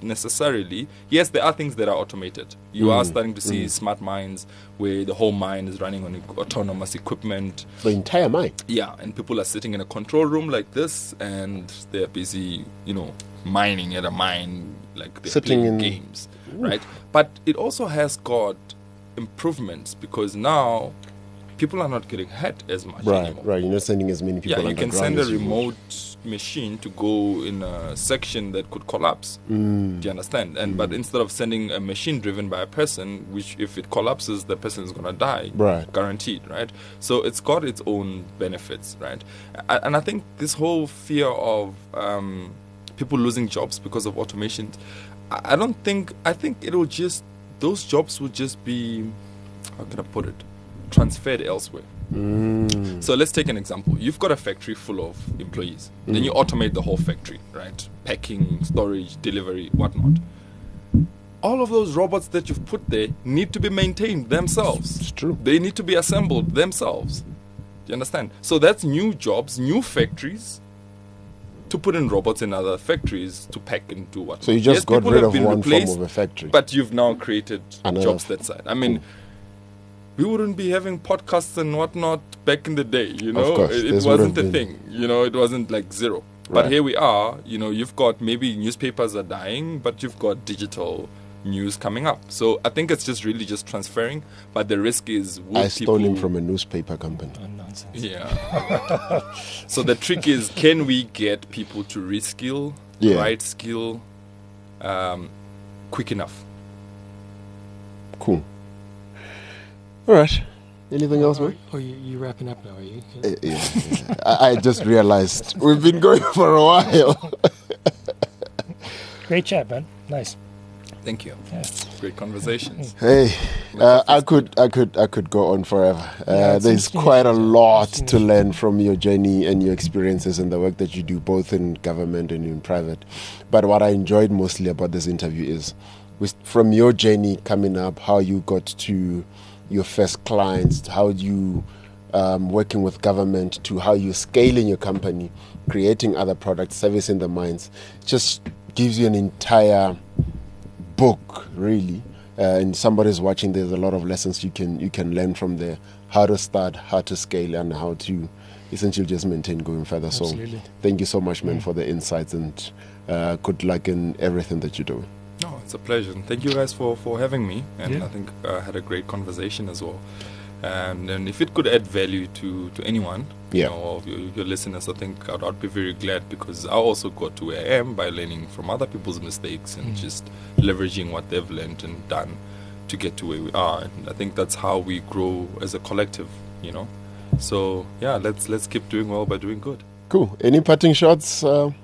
necessarily. Yes, there are things that are automated. You are starting to see smart mines where the whole mine is running on autonomous equipment. The entire mine. Yeah, and people are sitting in a control room like this, and they're busy, mining at a mine, like they're Sitting playing in- games, right? But it also has got improvements because now people are not getting hurt as much anymore. Right. You're not sending as many people Yeah, you can underground send a as you would. remote machine to go in a section that could collapse. Do you understand? And but instead of sending a machine driven by a person, which if it collapses, the person is going to die, Right. guaranteed, right? So it's got its own benefits, right? And I think this whole fear of people losing jobs because of automation, I think it will just, those jobs will just be, how can I put it, transferred elsewhere. So let's take an example. You've got a factory full of employees. Then you automate the whole factory, right? Packing, storage, delivery, whatnot. All of those robots that you've put there need to be maintained themselves. It's true. They need to be assembled themselves. Do you understand? So that's new jobs, new factories to put in robots in other factories to pack and do what. So you just got people rid have of been one replaced, form of a factory. but you've now created Another. jobs that side. I mean, we wouldn't be having podcasts and whatnot back in the day, course, It this would wasn't have a been- thing, it wasn't like zero. But Right. here we are, you've got maybe newspapers are dying, but you've got digital news coming up. So I think it's just really just transferring, but the risk is will I stole him people- from a newspaper company. Oh, nonsense. Yeah. So the trick is, can we get people to reskill, Yeah. right skill, quick enough? Cool. All right. Anything else, man? Oh, you wrapping up now, are you? Yeah. I just realized we've been going for a while. Great chat, man. Nice. Thank you. Yeah. Great conversations. Hey, I could go on forever. Yeah, it's There's interesting quite a issues, yeah. lot Interesting to issues. learn from your journey and your experiences and the work that you do, both in government and in private. But what I enjoyed mostly about this interview is, from your journey coming up, how you got to your first clients, how you working with government, to how you scaling your company, creating other products, servicing the mines, just gives you an entire book, really. And somebody's watching, there's a lot of lessons you can learn from there. How to start, how to scale, and how to essentially just maintain going further. Absolutely. So thank you so much, man, for the insights, and good luck in everything that you're doing. No, it's a pleasure. And thank you guys for having me. And Yeah. I think I had a great conversation as well. And if it could add value to anyone, Yeah. of your listeners, I think I'd be very glad, because I also got to where I am by learning from other people's mistakes and just leveraging what they've learned and done to get to where we are. And I think that's how we grow as a collective, So yeah, let's keep doing well by doing good. Cool. Any parting shots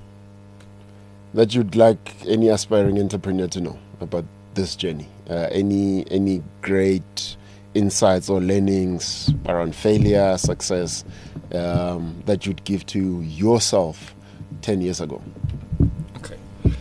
that you'd like any aspiring entrepreneur to know about this journey? Any great insights or learnings around failure, success, that you'd give to yourself 10 years ago? Okay.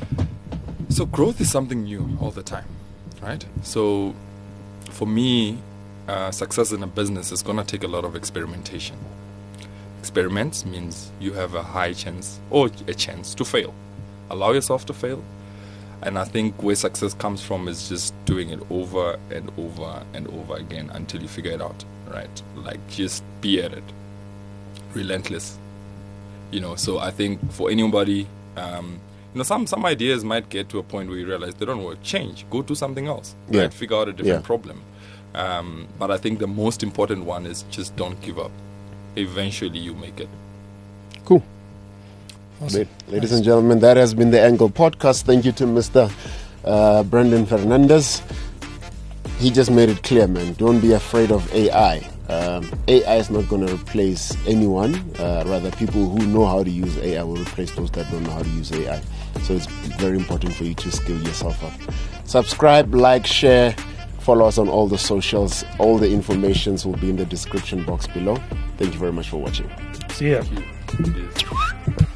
So growth is something new all the time, right? So for me, success in a business is going to take a lot of experimentation. Experiments means you have a high chance or a chance to fail. Allow yourself to fail. And I think where success comes from is just doing it over and over and over again until you figure it out, right? Like, just be at it. Relentless. So I think for anybody, some ideas might get to a point where you realize they don't work. Change. Go do something else. Yeah. Right? Figure out a different Yeah. problem. But I think the most important one is just don't give up. Eventually you make it. Cool. Awesome. Ladies and gentlemen, that has been the Angle Podcast. Thank you to Mr. Brandon Fernandez. He just made it clear, man. Don't be afraid of AI. AI is not going to replace anyone. Rather, people who know how to use AI will replace those that don't know how to use AI. So it's very important for you to skill yourself up. Subscribe, like, share, follow us on all the socials. All the informations will be in the description box below. Thank you very much for watching. See ya. Thank you.